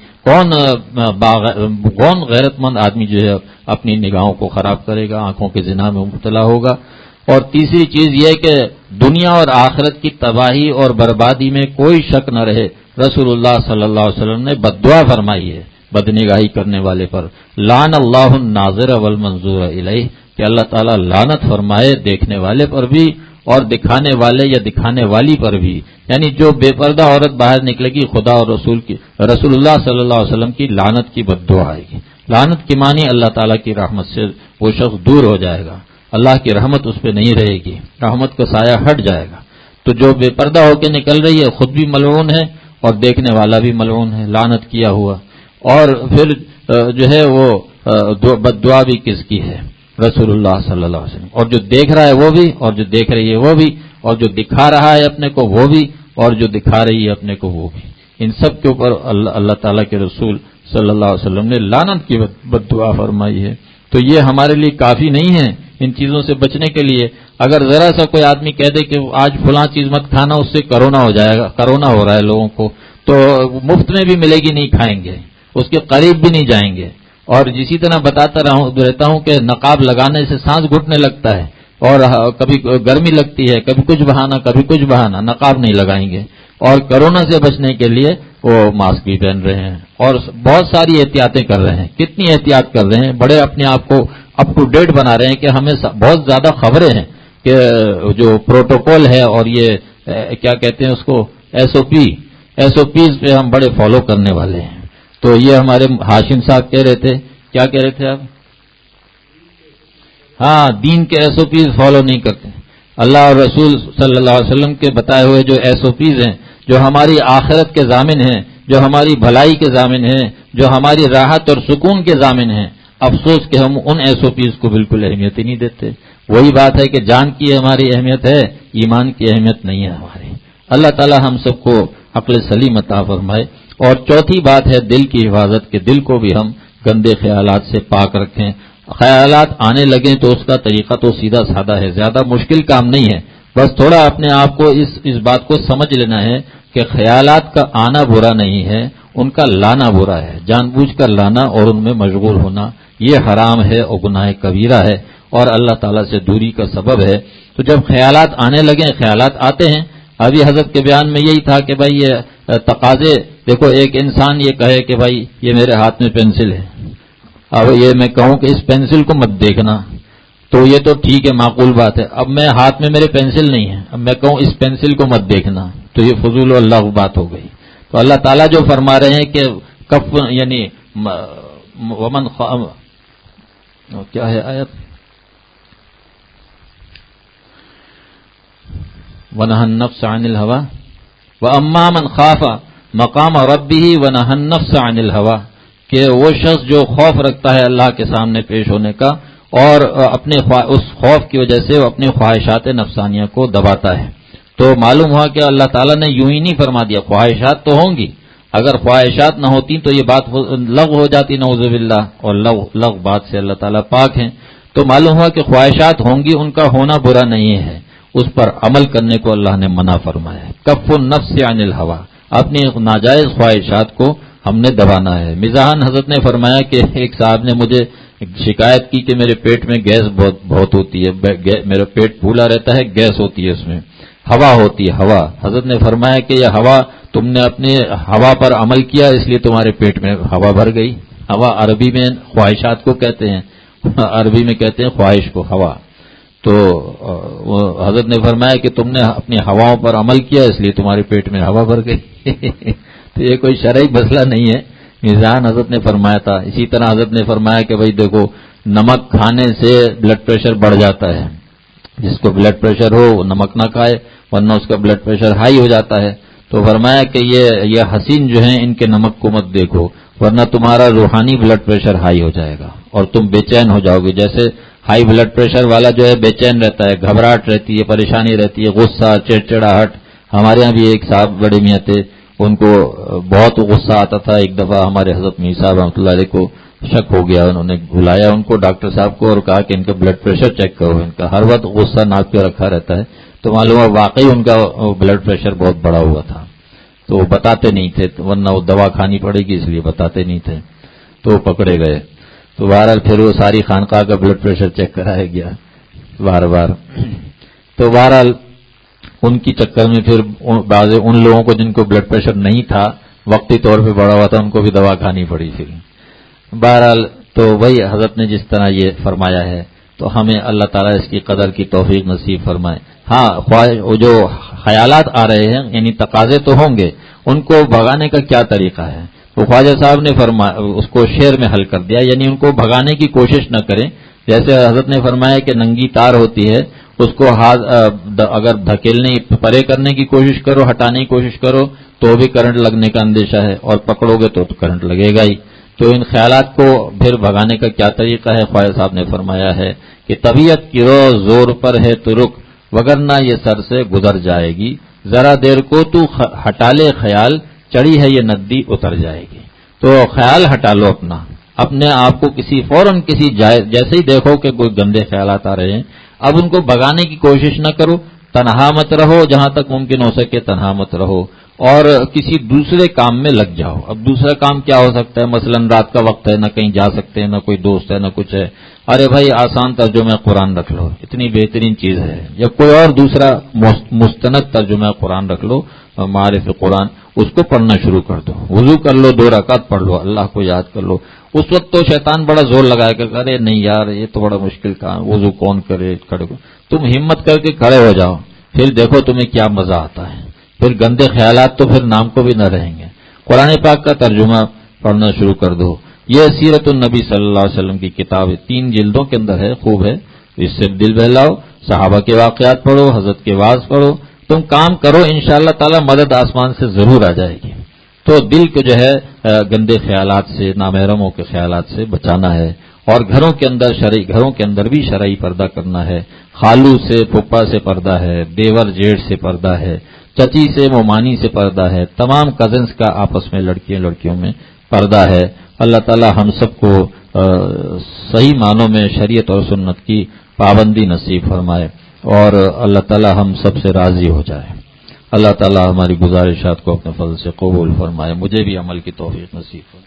A: کون غیرت مند آدمی جو ہے اپنی نگاہوں کو خراب کرے گا، آنکھوں کے زنا میں مبتلا ہوگا. اور تیسری چیز یہ کہ دنیا اور آخرت کی تباہی اور بربادی میں کوئی شک نہ رہے. رسول اللہ صلی اللہ علیہ وسلم نے بددعا فرمائی ہے بدنگاہی کرنے والے پر، لعن اللہ الناظر والمنظور الیہ، کہ اللہ تعالیٰ لعنت فرمائے دیکھنے والے پر بھی اور دکھانے والے یا دکھانے والی پر بھی. یعنی جو بے پردہ عورت باہر نکلے گی خدا اور رسول اللہ صلی اللہ علیہ وسلم کی لعنت کی بددعا آئے گی. لعنت کی معنی اللہ تعالیٰ کی رحمت سے وہ شخص دور ہو جائے گا، اللہ کی رحمت اس پہ نہیں رہے گی، رحمت کا سایہ ہٹ جائے گا. تو جو بے پردہ ہو کے نکل رہی ہے خود بھی ملعون ہے اور دیکھنے والا بھی ملعون ہے، لعنت کیا ہوا. اور پھر جو ہے وہ بددعا بھی کس کی ہے؟ رسول اللہ صلی اللہ علیہ وسلم. اور جو دیکھ رہا ہے وہ بھی، اور جو دیکھ رہی ہے وہ بھی، اور جو دکھا رہا ہے اپنے کو وہ بھی، اور جو دکھا رہی ہے اپنے کو وہ بھی. ان سب کے اوپر اللہ تعالیٰ کے رسول صلی اللہ علیہ وسلم نے لعنت کی بددعا فرمائی ہے. تو یہ ہمارے لیے کافی نہیں ہے ان چیزوں سے بچنے کے لیے. اگر ذرا سا کوئی آدمی کہہ دے کہ آج فلاں چیز مت کھانا، اس سے کرونا ہو جائے گا، کرونا ہو رہا ہے لوگوں کو، تو مفت میں بھی ملے گی نہیں کھائیں گے، اس کے قریب بھی نہیں جائیں گے. اور اسی طرح بتاتا رہتا ہوں کہ نقاب لگانے سے سانس گھٹنے لگتا ہے، اور کبھی گرمی لگتی ہے، کبھی کچھ بہانہ، نقاب نہیں لگائیں گے، اور کورونا سے بچنے کے لیے وہ ماسک بھی پہن رہے ہیں، اور بہت ساری احتیاطیں کر رہے ہیں۔ کتنی احتیاط کر رہے ہیں، بڑے اپنے آپ کو اپ ٹو ڈیٹ بنا رہے ہیں کہ ہمیں بہت زیادہ خبریں ہیں کہ جو پروٹوکول ہے اور یہ کیا کہتے ہیں اس کو ایس او پیز پہ ہم بڑے فالو کرنے والے ہیں۔ تو یہ ہمارے ہاشم صاحب کہہ رہے تھے، کیا کہہ رہے تھے آپ؟ ہاں، دین کے ایس او پیز فالو نہیں کرتے۔ اللہ اور رسول صلی اللہ علیہ وسلم کے بتائے ہوئے جو ایس او پیز ہیں، جو ہماری آخرت کے ضامن ہیں، جو ہماری بھلائی کے ضامن ہیں، جو ہماری راحت اور سکون کے ضامن ہیں، افسوس کہ ہم ان ایس او پیز کو بالکل اہمیت ہی نہیں دیتے۔ وہی بات ہے کہ جان کی ہماری اہمیت ہے، ایمان کی اہمیت نہیں ہے ہماری۔ اللہ تعالی ہم سب کو عقل سلیم عطا فرمائے۔ اور چوتھی بات ہے دل کی حفاظت، کہ دل کو بھی ہم گندے خیالات سے پاک رکھیں۔ خیالات آنے لگیں تو اس کا طریقہ تو سیدھا سادہ ہے، زیادہ مشکل کام نہیں ہے، بس تھوڑا اپنے آپ کو اس بات کو سمجھ لینا ہے کہ خیالات کا آنا برا نہیں ہے، ان کا لانا برا ہے۔ جان بوجھ کر لانا اور ان میں مشغول ہونا یہ حرام ہے اور گناہ کبیرہ ہے اور اللہ تعالیٰ سے دوری کا سبب ہے۔ تو جب خیالات آنے لگیں، خیالات آتے ہیں، ابھی حضرت کے بیان میں یہی تھا کہ بھائی یہ تقاضے دیکھو، ایک انسان یہ کہے کہ بھائی یہ میرے ہاتھ میں پینسل ہے، اب یہ میں کہوں کہ اس پینسل کو مت دیکھنا، تو یہ تو ٹھیک ہے، معقول بات ہے۔ اب میں ہاتھ میں میرے پینسل نہیں ہے، اب میں کہوں اس پینسل کو مت دیکھنا، تو یہ فضول اللہ بات ہو گئی۔ تو اللہ تعالیٰ جو فرما رہے ہیں کہ کف یعنی ومن کیا ہے آیت، وَنَهَى النَّفْسَ عَنِ الْهَوَىٰ وَأَمَّا مَنْ خَافَ مَقَامَ رَبِّهِ وَنَهَى النَّفْسَ عَنِ الْهَوَىٰ، کہ وہ شخص جو خوف رکھتا ہے اللہ کے سامنے پیش ہونے کا اور اپنے اس خوف کی وجہ سے وہ اپنی خواہشات نفسانیہ کو دباتا ہے، تو معلوم ہوا کہ اللہ تعالیٰ نے یوں ہی نہیں فرما دیا، خواہشات تو ہوں گی، اگر خواہشات نہ ہوتی تو یہ بات لغو ہو جاتی، نعوذ باللہ، اور لغو بات سے اللہ تعالیٰ پاک ہیں۔ تو معلوم ہوا کہ خواہشات ہوں گی، ان کا ہونا برا نہیں ہے، اس پر عمل کرنے کو اللہ نے منع فرمایا ہے۔ کف النفس عن الہویٰ، اپنی ناجائز خواہشات کو ہم نے دبانا ہے۔ مزاحاً حضرت نے فرمایا کہ ایک صاحب نے مجھے شکایت کی کہ میرے پیٹ میں گیس بہت ہوتی ہے، میرا پیٹ پھولا رہتا ہے، گیس ہوتی ہے، اس میں ہوا ہوتی ہے، ہوا۔ حضرت نے فرمایا کہ یہ ہوا تم نے اپنے ہوا پر عمل کیا، اس لیے تمہارے پیٹ میں ہوا بھر گئی۔ ہوا عربی میں خواہشات کو کہتے ہیں، عربی میں کہتے ہیں خواہش کو ہوا۔ تو حضرت نے فرمایا کہ تم نے اپنی ہواؤں پر عمل کیا، اس لیے تمہارے پیٹ میں ہوا بھر گئی۔ تو یہ کوئی شرعی مسئلہ نہیں ہے، میزان حضرت نے فرمایا تھا۔ اسی طرح حضرت نے فرمایا کہ بھائی دیکھو، نمک کھانے سے بلڈ پریشر بڑھ جاتا ہے، جس کو بلڈ پریشر ہو وہ نمک نہ کھائے ورنہ اس کا بلڈ پریشر ہائی ہو جاتا ہے۔ تو فرمایا کہ یہ حسین جو ہیں ان کے نمک کو مت دیکھو ورنہ تمہارا روحانی بلڈ پریشر ہائی ہو جائے گا اور تم بے چین ہو جاؤ گے۔ جیسے ہائی بلڈ پریشر والا جو ہے بے چین رہتا ہے، گھبراہٹ رہتی ہے، پریشانی رہتی ہے، غصہ، چڑچڑاہٹ۔ ہمارے یہاں بھی ایک صاحب بڑے میاں تھے، ان کو بہت غصہ آتا تھا۔ ایک دفعہ ہمارے حضرت میر صاحب رحمۃ اللہ علیہ کو شک ہو گیا، انہوں نے بلایا ان کو ڈاکٹر صاحب کو اور کہا کہ ان کا بلڈ پریشر چیک کرو، ان کا ہر وقت غصہ ناک پہ رکھا رہتا ہے۔ تو معلوم ہے واقعی ان کا بلڈ پریشر بہت بڑا ہوا تھا، تو وہ بتاتے نہیں تھے، ورنہ وہ دوا کھانی پڑے گی اس لیے بتاتے نہیں تھے، تو وہ پکڑے گئے۔ تو بہرحال پھر وہ ساری خانقاہ کا بلڈ پریشر چیک کرایا گیا بار بار۔ تو بہرحال ان کی چکر میں پھر بعض ان لوگوں کو جن کو بلڈ پریشر نہیں تھا، وقتی طور پہ بڑا ہوا تھا، ان کو بھی دوا کھانی پڑی پھر۔ بہرحال تو وہی حضرت نے جس طرح یہ فرمایا ہے تو ہمیں اللہ تعالیٰ اس کی قدر کی توفیق نصیب فرمائے۔ ہاں، جو خیالات آ رہے ہیں یعنی تقاضے تو ہوں گے، ان کو بھگانے کا کیا طریقہ ہے؟ تو خواجہ صاحب نے اس کو شعر میں حل کر دیا، یعنی ان کو بھگانے کی کوشش نہ کریں۔ جیسے حضرت نے فرمایا کہ ننگی تار ہوتی ہے، اس کو اگر دھکیلنے پرے کرنے کی کوشش کرو، ہٹانے کی کوشش کرو تو بھی کرنٹ لگنے کا اندیشہ ہے، اور پکڑو گے تو کرنٹ لگے گا ہی۔ تو ان خیالات کو پھر بھگانے کا کیا طریقہ ہے؟ خواجہ صاحب نے فرمایا ہے کہ طبیعت کی رو زور پر ہے تو رک، وگرنہ یہ سر سے گزر جائے گی، ذرا دیر کو تو ہٹا لے خیال، چڑھی ہے یہ ندی اتر جائے گی۔ تو خیال ہٹا لو اپنے آپ کو فوراً کسی جیسے ہی دیکھو کہ کوئی گندے خیالات آ رہے ہیں، اب ان کو بھگانے کی کوشش نہ کرو، تنہا مت رہو، جہاں تک ممکن ہو سکے تنہا مت رہو، اور کسی دوسرے کام میں لگ جاؤ۔ اب دوسرا کام کیا ہو سکتا ہے؟ مثلاً رات کا وقت ہے، نہ کہیں جا سکتے ہیں، نہ کوئی دوست ہے، نہ کچھ ہے، ارے بھائی آسان ترجمہ قرآن رکھ لو، اتنی بہترین چیز ہے، یا کوئی اور دوسرا مستند ترجمہ قرآن رکھ لو، معارف قرآن، اس کو پڑھنا شروع کر دو، وضو کر لو، 2 رکعت پڑھ لو، اللہ کو یاد کر لو۔ اس وقت تو شیطان بڑا زور لگائے کہ ارے نہیں یار یہ تو بڑا مشکل کام، وضو کون کرے، کھڑے کو تم ہمت کر کے کھڑے ہو جاؤ، پھر دیکھو تمہیں کیا مزہ آتا ہے، پھر گندے خیالات تو پھر نام کو بھی نہ رہیں گے۔ قرآن پاک کا ترجمہ پڑھنا شروع کر دو۔ یہ سیرت النبی صلی اللہ علیہ وسلم کی کتاب 3 جلدوں کے اندر ہے، خوب ہے، اس سے دل بہلاؤ، صحابہ کے واقعات پڑھو، حضرت کے واعظ پڑھو، تم کام کرو، انشاءاللہ تعالی مدد آسمان سے ضرور آ جائے گی۔ تو دل کو جو ہے گندے خیالات سے، نامحرموں کے خیالات سے بچانا ہے، اور گھروں کے اندر بھی شرعی پردہ کرنا ہے، خالو سے پھپھا سے پردہ ہے، دیور جیٹھ سے پردہ ہے، چچی سے مومانی سے پردہ ہے، تمام کزنس کا آپس میں لڑکیوں میں پردہ ہے۔ اللہ تعالی ہم سب کو صحیح معنوں میں شریعت اور سنت کی پابندی نصیب فرمائے، اور اللہ تعالی ہم سب سے راضی ہو جائے۔ اللہ تعالی ہماری گزارشات کو اپنے فضل سے قبول فرمائے، مجھے بھی عمل کی توفیق نصیب فرمائے۔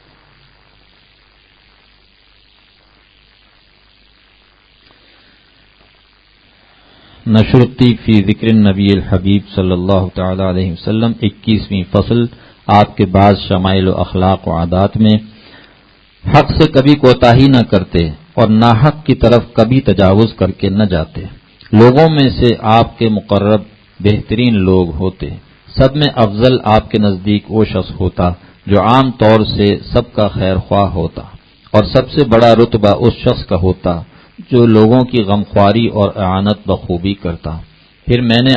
A: نشرتی فی ذکر النبی الحبیب صلی اللہ تعالی علیہ وسلم، 21ویں فصل، آپ کے بعض شمائل و اخلاق و عادات میں حق سے کبھی کوتاہی نہ کرتے اور ناحق کی طرف کبھی تجاوز کر کے نہ جاتے۔ لوگوں میں سے آپ کے مقرب بہترین لوگ ہوتے، سب میں افضل آپ کے نزدیک وہ شخص ہوتا جو عام طور سے سب کا خیر خواہ ہوتا، اور سب سے بڑا رتبہ اس شخص کا ہوتا جو لوگوں کی غمخواری اور اعانت بخوبی کرتا۔ پھر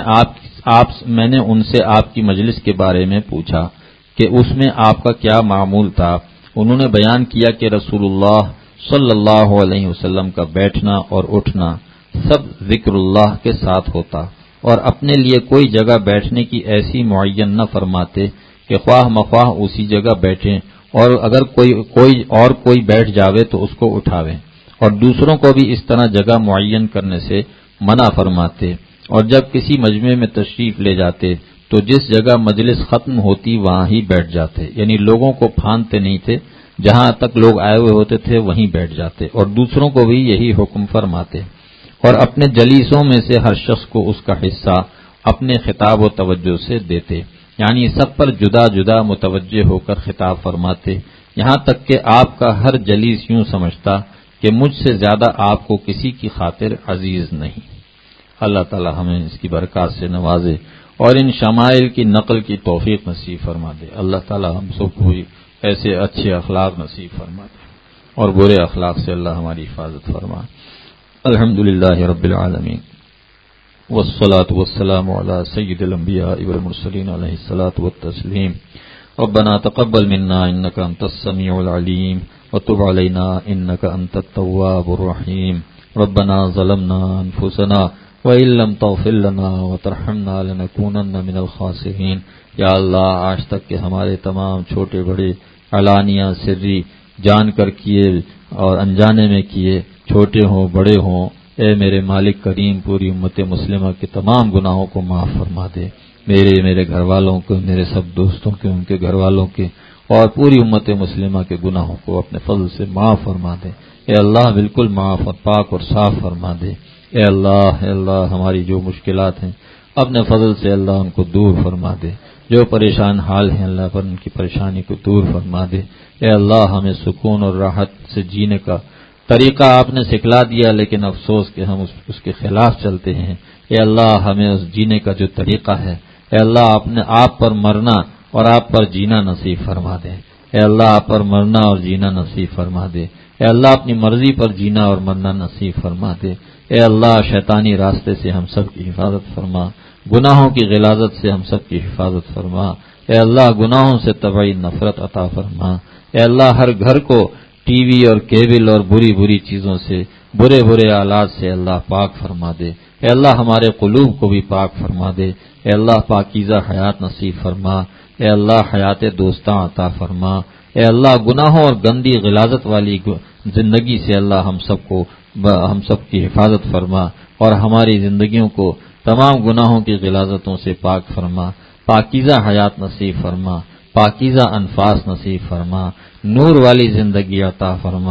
A: میں نے ان سے آپ کی مجلس کے بارے میں پوچھا کہ اس میں آپ کا کیا معمول تھا۔ انہوں نے بیان کیا کہ رسول اللہ صلی اللہ علیہ وسلم کا بیٹھنا اور اٹھنا سب ذکر اللہ کے ساتھ ہوتا، اور اپنے لیے کوئی جگہ بیٹھنے کی ایسی معین نہ فرماتے کہ خواہ مخواہ اسی جگہ بیٹھیں، اور اگر کوئی بیٹھ جاوے تو اس کو اٹھاویں، اور دوسروں کو بھی اس طرح جگہ معین کرنے سے منع فرماتے، اور جب کسی مجمع میں تشریف لے جاتے تو جس جگہ مجلس ختم ہوتی وہاں ہی بیٹھ جاتے، یعنی لوگوں کو پھاندتے نہیں تھے، جہاں تک لوگ آئے ہوئے ہوتے تھے وہیں بیٹھ جاتے، اور دوسروں کو بھی یہی حکم فرماتے، اور اپنے جلیسوں میں سے ہر شخص کو اس کا حصہ اپنے خطاب و توجہ سے دیتے، یعنی سب پر جدا جدا متوجہ ہو کر خطاب فرماتے، یہاں تک کہ آپ کا ہر جلیس یوں سمجھتا کہ مجھ سے زیادہ آپ کو کسی کی خاطر عزیز نہیں۔ اللہ تعالی ہمیں اس کی برکات سے نوازے اور ان شمائل کی نقل کی توفیق نصیب فرما دے۔ اللہ تعالی ہم سب کو ایسے اچھے اخلاق نصیب فرما دے اور برے اخلاق سے اللہ ہماری حفاظت فرما۔ الحمدللہ رب العالمین والصلاة والسلام علی سید الانبیاء والمرسلین علیہ الصلاة والتسلیم۔ ربنا تقبل منا انک انت السمیع العلیم وتب علینا انک انت التواب الرحیم۔ ربنا ظلمنا انفسنا وَإِن لَّمْ تَغْفِرْ لَنَا وَتَرْحَمْنَا لَنَكُونَنَّ مِنَ الْخَاسِرِينَ۔ یا اللہ آج تک کے ہمارے تمام چھوٹے بڑے علانیہ سری جان کر کیے اور انجانے میں کیے، چھوٹے ہوں بڑے ہوں، اے میرے مالک کریم پوری امت مسلمہ کے تمام گناہوں کو معاف فرما دے، میرے گھر والوں کے، میرے سب دوستوں کے، ان کے گھر والوں کے، اور پوری امت مسلمہ کے گناہوں کو اپنے فضل سے معاف فرما دے۔ اے اللہ بالکل معاف اور پاک اور صاف فرما دے۔ اے اللہ ہماری جو مشکلات ہیں اپنے فضل سے اللہ ان کو دور فرما دے، جو پریشان حال ہیں اللہ پر ان کی پریشانی کو دور فرما دے۔ اے اللہ ہمیں سکون اور راحت سے جینے کا طریقہ آپ نے سکھلا دیا، لیکن افسوس کہ ہم اس کے خلاف چلتے ہیں۔ اے اللہ ہمیں اس جینے کا جو طریقہ ہے، اے اللہ آپ پر مرنا اور آپ پر جینا نصیب فرما دے۔ اے اللہ آپ پر مرنا اور جینا نصیب فرما دے۔ اے اللہ اپنی مرضی پر جینا اور مرنا نصیب فرما دے۔ اے اللہ شیطانی راستے سے ہم سب کی حفاظت فرما، گناہوں کی غلاظت سے ہم سب کی حفاظت فرما۔ اے اللہ گناہوں سے طبعی نفرت عطا فرما۔ اے اللہ ہر گھر کو ٹی وی اور کیبل اور بری چیزوں سے، برے آلات سے اللہ پاک فرما دے۔ اے اللہ ہمارے قلوب کو بھی پاک فرما دے۔ اے اللہ پاکیزہ حیات نصیب فرما۔ اے اللہ حیات دوستاں عطا فرما۔ اے اللہ گناہوں اور گندی غلاظت والی زندگی سے اللہ ہم سب کی حفاظت فرما، اور ہماری زندگیوں کو تمام گناہوں کی غلاظتوں سے پاک فرما، پاکیزہ حیات نصیب فرما، پاکیزہ انفاس نصیب فرما، نور والی زندگی عطا فرما،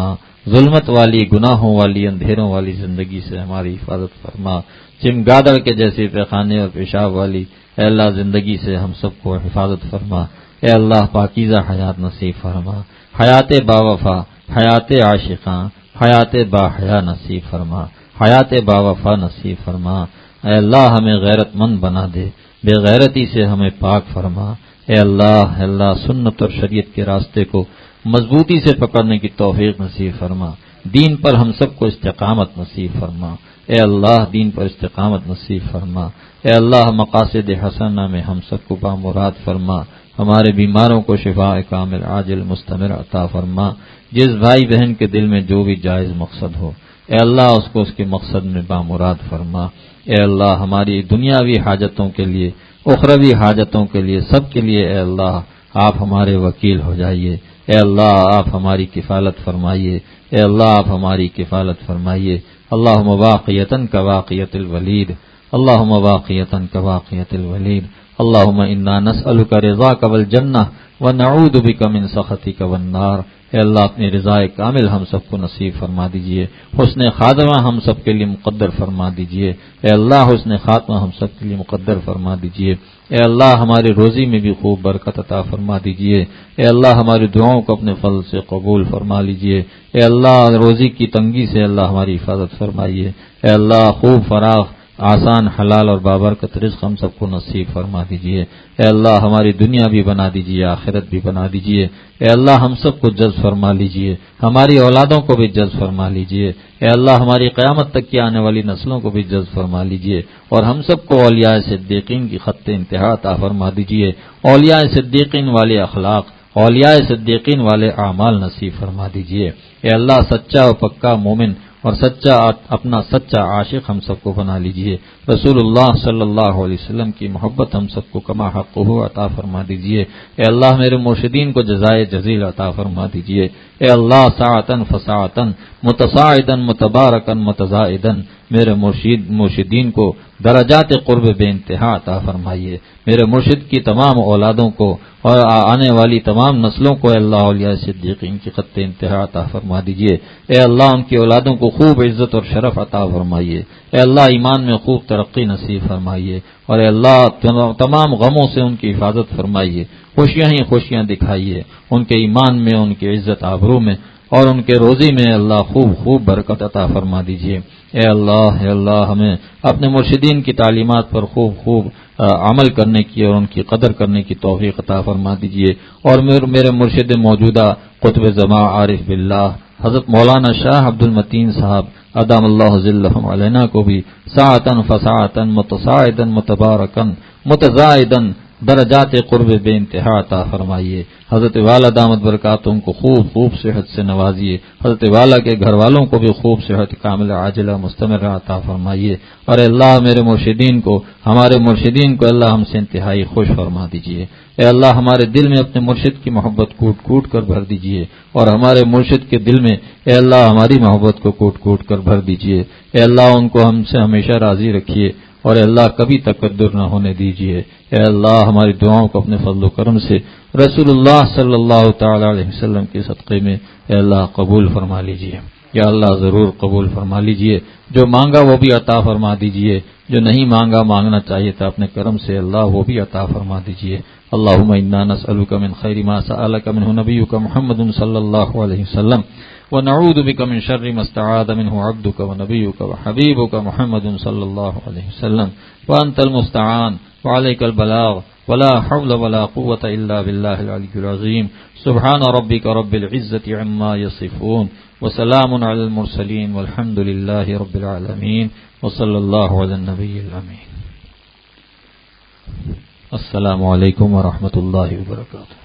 A: ظلمت والی، گناہوں والی، اندھیروں والی زندگی سے ہماری حفاظت فرما، چمگادڑ کے جیسی پیخانے اور پیشاب والی اے اللہ زندگی سے ہم سب کو حفاظت فرما۔ اے اللہ پاکیزہ حیات نصیب فرما، حیات باوفا، حیات عاشقاں، حیات باحیا نصیب فرما، حیات باوفا نصیب فرما۔ اے اللہ ہمیں غیرت مند بنا دے، بے غیرتی سے ہمیں پاک فرما۔ اے اللہ سنت اور شریعت کے راستے کو مضبوطی سے پکڑنے کی توفیق نصیب فرما، دین پر ہم سب کو استقامت نصیب فرما۔ اے اللہ دین پر استقامت نصیب فرما۔ اے اللہ مقاصد حسنہ میں ہم سب کو بامراد فرما، ہمارے بیماروں کو شفاء کامل عاجل مستمر عطا فرما۔ جس بھائی بہن کے دل میں جو بھی جائز مقصد ہو اے اللہ اس کو اس کے مقصد میں بامراد فرما۔ اے اللہ ہماری دنیاوی حاجتوں کے لیے، اخروی حاجتوں کے لیے، سب کے لیے اے اللہ آپ ہمارے وکیل ہو جائیے۔ اے اللہ آپ ہماری کفالت فرمائیے، اے اللہ آپ ہماری کفالت فرمائیے۔ اللہم واقیتاً کواقیت الولید، اللہم واقیتاً کواقیت الولید، اللہم انا نسألک رضاک والجنہ ونعوذ بک من سخطک والنار۔ اے اللہ اپنی رضا کامل ہم سب کو نصیب فرما دیجئے، حسن خاتمہ ہم سب کے لیے مقدر فرما دیجئے۔ اے اللہ حسن خاتمہ ہم سب کے لیے مقدر فرما دیجئے۔ اے اللہ ہماری روزی میں بھی خوب برکت عطا فرما دیجئے۔ اے اللہ ہماری دعاؤں کو اپنے فضل سے قبول فرما لیجئے۔ اے اللہ روزی کی تنگی سے اللہ ہماری حفاظت فرمائیے۔ اے اللہ خوب فراخ آسان حلال اور بابرکت رزق ہم سب کو نصیب فرما دیجئے۔ اے اللہ ہماری دنیا بھی بنا دیجئے، آخرت بھی بنا دیجئے۔ اے اللہ ہم سب کو جذب فرما لیجئے، ہماری اولادوں کو بھی جذب فرما لیجئے۔ اے اللہ ہماری قیامت تک کی آنے والی نسلوں کو بھی جذب فرما لیجئے، اور ہم سب کو اولیاء صدیقین کی خط انتہا عطا فرما دیجئے، اولیاء صدیقین والے اخلاق، اولیاء صدیقین والے اعمال نصیب فرما دیجئے۔ اے اللہ سچا و پکا مومن اور اپنا سچا عاشق ہم سب کو بنا لیجئے۔ رسول اللہ صلی اللہ علیہ وسلم کی محبت ہم سب کو کما حقہ عطا فرما دیجئے۔ اے اللہ میرے مرشدین کو جزائے جزیل عطا فرما دیجئے۔ اے اللہ ساعتن فساعتن متصاعدن متبارکن متزائدن میرے مرشدین کو درجات قرب بے انتہا عطا فرمائیے۔ میرے مرشد کی تمام اولادوں کو اور آنے والی تمام نسلوں کو اے اللہ اولیاء صدیقین کی خط انتہا عطا فرما دیجئے۔ اے اللہ ان کی اولادوں کو خوب عزت اور شرف عطا فرمائیے۔ اے اللہ ایمان میں خوب ترقی نصیب فرمائیے، اور اے اللہ تمام غموں سے ان کی حفاظت فرمائیے، خوشیاں ہی خوشیاں دکھائیے ان کے ایمان میں، ان کی عزت آبرو میں، اور ان کے روزی میں اللہ خوب برکت عطا فرما دیجئے۔ اے اللہ ہمیں اپنے مرشدین کی تعلیمات پر خوب عمل کرنے کی اور ان کی قدر کرنے کی توفیق عطا فرما دیجئے، اور میرے مرشد موجودہ قطب زمان عارف باللہ حضرت مولانا شاہ عبد المتین صاحب ادام اللہ ذلہم علینا کو بھی ساعتن فساعتن متصاعدن متبارکن متزائدن درجات قرب بے انتہا عطا فرمائیے۔ حضرت والا دامت برکاتہم کو خوب صحت سے نوازیے، حضرت والا کے گھر والوں کو بھی خوب صحت کامل عاجلہ مستمر عطا فرمائیے، اور اللہ میرے مرشدین کو، ہمارے مرشدین کو اللہ ہم سے انتہائی خوش فرما دیجیے۔ اے اللہ ہمارے دل میں اپنے مرشد کی محبت کوٹ کر بھر دیجیے، اور ہمارے مرشد کے دل میں اے اللہ ہماری محبت کو کوٹ کر بھر دیجیے۔ اے اللہ ان کو ہم سے ہمیشہ راضی رکھیے، اور اے اللہ کبھی تکدر نہ ہونے دیجیے۔ اے اللہ ہماری دعاؤں کو اپنے فضل و کرم سے رسول اللہ صلی اللہ تعالی علیہ وسلم کے صدقے میں اے اللہ قبول فرما لیجیے۔ یا اللہ ضرور قبول فرما لیجیے، جو مانگا وہ بھی عطا فرما دیجیے، جو نہیں مانگنا چاہیے تھا اپنے کرم سے اللہ وہ بھی عطا فرما دیجیے۔ اللہم انا نسألک من خیر ما سألک منہ نبیک محمد صلی اللہ علیہ وسلم ونعوذ بک من شر ما استعاذ منہ عبدک ونبیک وحبیبک محمد صلی اللہ علیہ وسلم وانت المستعان وعلیک البلاغ ولا حول ولا قوة الا باللہ العلی العظیم سبحان ربک رب العزة عما یصفون وسلام علی المرسلین والحمد للہ رب العالمین وصلی اللہ علی النبی الامین۔ السلام علیکم ورحمۃ اللہ وبرکاتہ۔